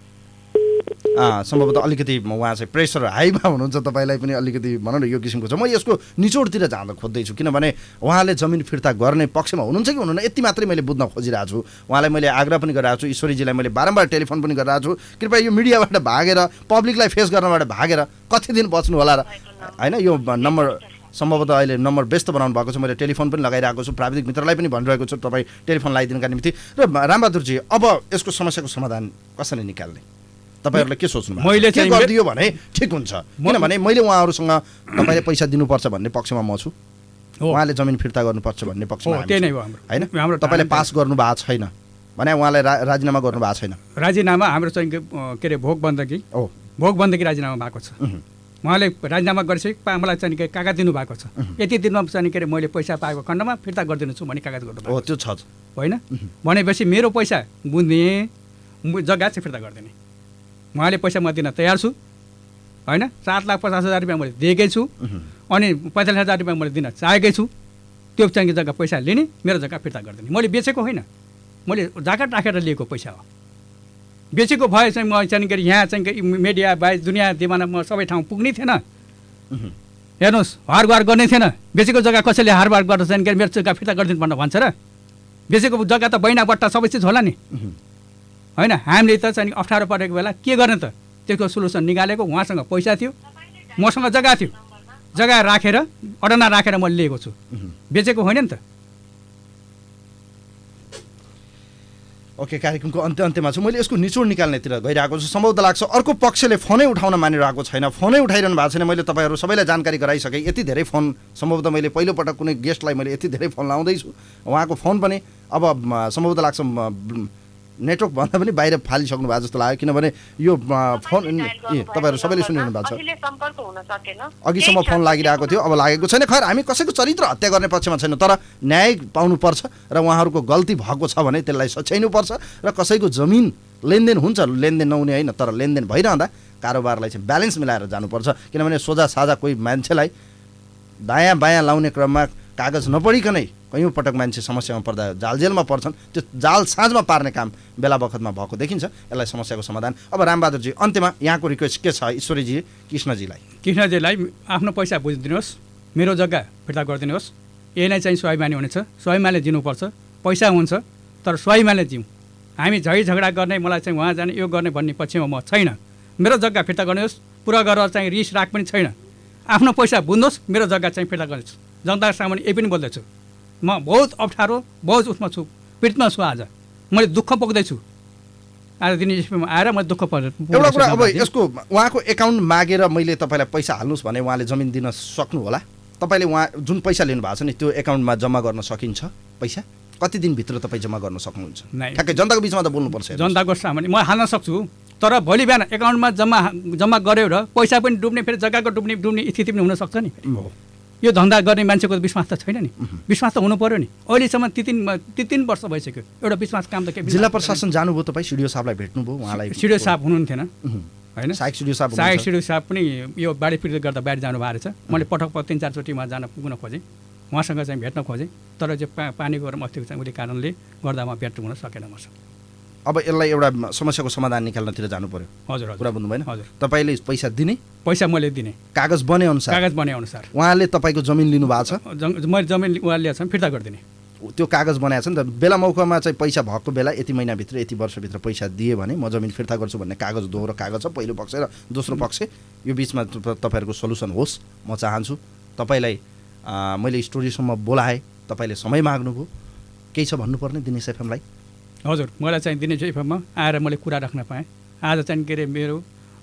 सम्भवतः अलिकति उहाँ चाहिँ प्रेसर हाईमा हुनुहुन्छ, तपाईँलाई पनि अलिकति भनौँ न यो किसिमको छ। म यसको निचोडतिर जाँदा खोज्दैछु, किनभने उहाँले जमिन फिर्ता गर्ने पक्षमा हुनुहुन्छ कि हुनुहुन्न यति मात्रै मैले बुझ्न खोजिरहेको छु। उहाँलाई मैले आग्रह पनि गरिरहेको छु, ईश्वरीजीलाई मैले बारम्बार टेलिफोन पनि गरिरहेको छु, कृपया यो मिडियाबाट भागेर पब्लिकलाई फेस गर्नबाट भागेर कति दिन बच्नु होला र होइन। यो नम्बर सम्भवतः अहिले नम्बर व्यस्त बनाउनु भएको छ, मैले टेलिफोन पनि लगाइरहेको छु, प्राविधिक मित्रलाई पनि भनिरहेको छु तपाईँ टेलिफोन लगाइदिनुका निम्ति। र रामबहादुरजी अब यसको समस्याको समाधान कसरी निकाल्ने तपाईँहरूले के सोच्नु मैले के गरिदियो भने ठिक हुन्छ, किनभने मैले उहाँहरूसँग तपाईँले पैसा दिनुपर्छ भन्ने पक्षमा म छु, उहाँले जमिन फिर्ता गर्नुपर्छ भन्ने पक्षमा होइन। तपाईँले पास गर्नु भएको छैन भने उहाँलाई राजीनामा गर्नु भएको छैन। राजीनामा हाम्रो चाहिँ के अरे भोग बन्दकी हो, भोग बन्दकी राजीनामा भएको छ। उहाँले राजीनामा गरिसके मलाई चाहिँ कागज दिनुभएको छ, यति दिनमा चाहिँ के अरे मैले पैसा पाएको खण्डमा फिर्ता गरिदिनु छु भन्ने कागज गर्नु हो, त्यो छ होइन। भनेपछि मेरो पैसा बुझ्ने जग्गा चाहिँ फिर्ता गरिदिने, उहाँले पैसा म दिन तयार छु होइन। सात लाख पचास हजार रुपियाँ मैले दिएकै छु, अनि पैँतालिस हजार रुपियाँ मैले दिन चाहेकै छु। त्यो चाहिँ जग्गा पैसा लिने, मेरो जग्गा फिर्ता गरिदिने। मैले बेचेको होइन, मैले जाकट राखेर लिएको पैसा हो। बेचेको भए चाहिँ म चाहिँ के यहाँ चाहिँ मिडिया बाहेक दुनियाँ दिमाना म सबै ठाउँ पुग्ने थिएन। हेर्नुहोस् हारबार गर्ने थिएन, बेचेको जग्गा कसैले हारबार गरेर चाहिँ मेरो जग्गा फिर्ता गरिदिनु पर्ने भन्छ र। बेचेको जग्गा त बैना बट्टा सबै चिज होला नि होइन। हामीले त चाहिँ अप्ठ्यारो परेको बेला के गर्ने त, त्यसको सोल्युसन निकालेको। उहाँसँग पैसा थियो, मसँग जग्गा थियो, जग्गा राखेर अडना राखेर मैले लिएको छु, बेचेको होइन नि त। ओके कार्यक्रमको अन्त्य अन्त्यमा छु मैले यसको निचोड निकाल्नेतिर गइरहेको छु सम्भवतः लाग्छ अर्को पक्षले फोनै उठाउन मानिरहेको छैन फोनै उठाइरहनु भएको छैन मैले तपाईँहरू सबैलाई जानकारी गराइसकेँ यति धेरै फोन सम्भवतः मैले पहिलोपटक कुनै गेस्टलाई मैले यति धेरै फोन लाउँदैछु उहाँको फोन पनि अब सम्भवतः लाग्छ नेटवर्क भन्दा पनि बाहिर फालिसक्नु भएको जस्तो लाग्यो किनभने यो फोन ए तपाईँहरू सबैले सुनिरहनु भएको छ अघिसम्म फोन लागिरहेको थियो अब लागेको छैन खैर हामी कसैको चरित्र हत्या गर्ने पक्षमा छैन तर न्याय पाउनुपर्छ र उहाँहरूको गल्ती भएको छ भने त्यसलाई सच्याइनुपर्छ र कसैको जमिन लेनदेन हुन्छ लेनदेन नहुने होइन तर लेनदेन भइरहँदा कारोबारलाई चाहिँ ब्यालेन्स मिलाएर जानुपर्छ किनभने सोझा साझा कोही मान्छेलाई दायाँ बायाँ लाउने क्रममा कागज नपढिकनै कयौँ पटक मान्छे समस्यामा पर्दा जाल जेलमा पर्छन् त्यो जाल साँझमा पार्ने काम बेला बखतमा भएको देखिन्छ यसलाई समस्याको समाधान अब रामबहादुरजी अन्त्यमा यहाँको रिक्वेस्ट के छ ईश्वरीजी कृष्णजीलाई कृष्णजीलाई आफ्नो पैसा बुझिदिनुहोस् मेरो जग्गा फिर्ता गरिदिनुहोस् यही नै चाहिँ स्वाभिमानी हुनेछ स्वाभिमानले दिनुपर्छ पैसा हुन्छ तर स्वाभिमानले दिउँ हामी झै झगडा गर्ने मलाई चाहिँ उहाँ जाने यो गर्ने भन्ने पक्षमा म छैन मेरो जग्गा फिर्ता गर्नुहोस् पुरा गरेर चाहिँ रिस राग पनि छैन आफ्नो पैसा बुझ्नुहोस् मेरो जग्गा चाहिँ फिर्ता गर्नुहोस् जनता सामुन्ने यही पनि बोल्दैछु म बहुत अप्ठ्यारो बहुत उसमा छु पीडितमा छु आज मैले दुःख पोख्दैछु आज दिनेशमा आएर मैले दुःख पर्छ एउटा कुरा अब यसको उहाँको एकाउन्ट मागेर मैले तपाईँलाई पैसा हाल्नुहोस् भने उहाँले जमिन दिन सक्नु होला तपाईँले उहाँ जुन पैसा लिनु भएको छ नि त्यो एकाउन्टमा जम्मा गर्न सकिन्छ पैसा कति दिनभित्र तपाईँ जम्मा गर्न सक्नुहुन्छ ठ्याक्कै जनताको बिचमा त बोल्नुपर्छ जनताको सामान्य म हाल्न सक्छु तर भोलि बिहान एकाउन्टमा जम्मा जम्मा गऱ्यो र पैसा पनि डुब्ने फेरि जग्गाको डुब्ने डुब्ने स्थिति पनि हुनसक्छ नि यो धन्दा गर्ने मान्छेको विश्वास त छैन नि विश्वास त हुनु पर्यो नि अहिलेसम्म ती तिन ती तिन वर्ष भइसक्यो एउटा विश्वास काम त के जिल्ला प्रशासन जानुभयो तपाईँ सिडिओ साहबलाई भेट्नुभयो उहाँलाई सिडिओ साहब हुनुहुन्थेन होइन सहायक सिडिओ साहब सहायक सिडिओ साहब पनि यो बाढी पीडित गर्दा बाहिर जानु भएको रहेछ मैले पटक पटक तिन चारचोटि उहाँ जान पुग्न खोजेँ उहाँसँग चाहिँ भेट्न खोजेँ तर चाहिँ पा पानीको र मस्तीको चाहिँ उसले कारणले गर्दा म भेट हुन सकेन मसँग अब यसलाई एउटा समस्याको समाधान निकाल्नतिर जानु पर्यो हजुर कुरा बुझ्नु भएन हजुर तपाईँले पैसा दिने पैसा मैले दिने कागज बने अनुसार कागज बने अनुसार उहाँले तपाईँको जमिन लिनु भएको छ मैले जमिन उहाँले लिएको छ फिर्ता गरिदिने त्यो कागज बनाएको छ नि त बेला मौकामा चाहिँ पैसा भएको बेला यति महिनाभित्र यति वर्षभित्र पैसा दिए भने म जमिन फिर्ता गर्छु भन्ने कागज दोहोरो कागज छ पहिलो पक्ष र दोस्रो पक्ष यो बिचमा तपाईँहरूको सोल्युसन होस् म चाहन्छु तपाईँलाई मैले स्टोरीसम्म बोलाएँ तपाईँले समय माग्नुभयो केही छ भन्नुपर्ने दिनेश एफएमलाई हजुर मलाई चाहिँ दिनेश एफएममा आएर मैले कुरा राख्न पाएँ आज चाहिँ के अरे मेरो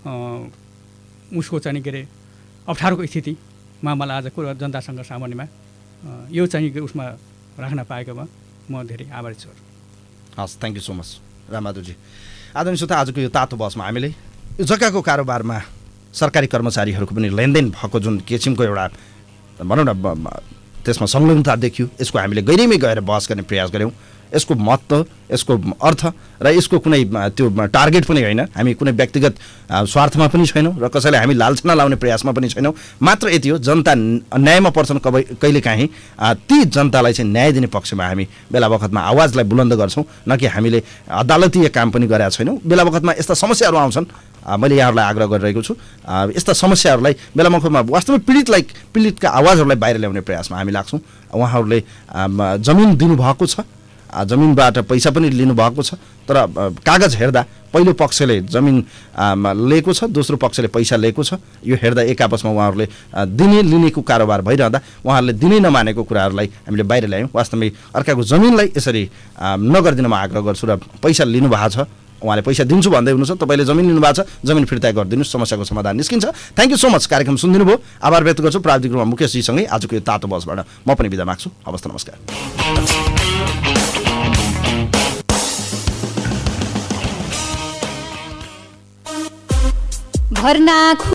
उसको चाहिँ के अरे अप्ठ्यारोको स्थितिमा मलाई आज कुरा जनतासँग सामान्यमा यो चाहिँ उसमा राख्न पाएकोमा म धेरै आभारी छु हस् थ्याङ्क यू सो मच रामबहादुरजी आदरणीय श्रोता आजको यो तातो बसमा हामीले यो जग्गाको कारोबारमा सरकारी कर्मचारीहरूको पनि लेनदेन भएको जुन किसिमको एउटा भनौँ न त्यसमा संलग्नता देखियो यसको हामीले गहिरैमै गएर बहस गर्ने प्रयास गऱ्यौँ यसको महत्त्व यसको अर्थ र यसको कुनै त्यो टार्गेट पनि होइन हामी कुनै व्यक्तिगत स्वार्थमा पनि छैनौँ र कसैलाई हामी लालछना लाउने प्रयासमा पनि छैनौँ मात्र यति हो जनता न्यायमा पर्छन् कबै कहिलेकाहीँ ती जनतालाई चाहिँ न्याय दिने पक्षमा हामी बेला बखतमा आवाजलाई बुलन्द गर्छौँ न कि हामीले अदालतीय काम पनि गरेका छैनौँ बेला बखतमा यस्ता समस्याहरू आउँछन् मैले यहाँहरूलाई आग्रह गरिरहेको छु यस्ता समस्याहरूलाई बेला बखतमा वास्तवमा पीडितलाई पीडितका आवाजहरूलाई बाहिर ल्याउने प्रयासमा हामी लाग्छौँ उहाँहरूले जमिन दिनुभएको छ जमिनबाट पैसा पनि लिनुभएको छ तर कागज हेर्दा पहिलो पक्षले जमिन लिएको छ दोस्रो पक्षले पैसा लिएको छ यो हेर्दा एक आपसमा उहाँहरूले दिने लिनेको कारोबार भइरहँदा उहाँहरूले दिनै नमानेको कुराहरूलाई हामीले बाहिर ल्यायौँ वास्तवमै अर्काको जमिनलाई यसरी नगरिदिन म आग्रह गर्छु र पैसा लिनुभएको छ उहाँले पैसा दिन्छु भन्दै हुनुहुन्छ तपाईँले जमिन लिनुभएको छ जमिन फिर्ता गरिदिनुहोस् समस्याको समाधान निस्किन्छ थ्याङ्क यू सो मच कार्यक्रम सुनिदिनु भयो आभार व्यक्त गर्छु प्राविधिक रूपमा मुकेशजीसँगै आजको यो तातो बसबाट म पनि बिदा माग्छु हवस् नमस्कार भर्ना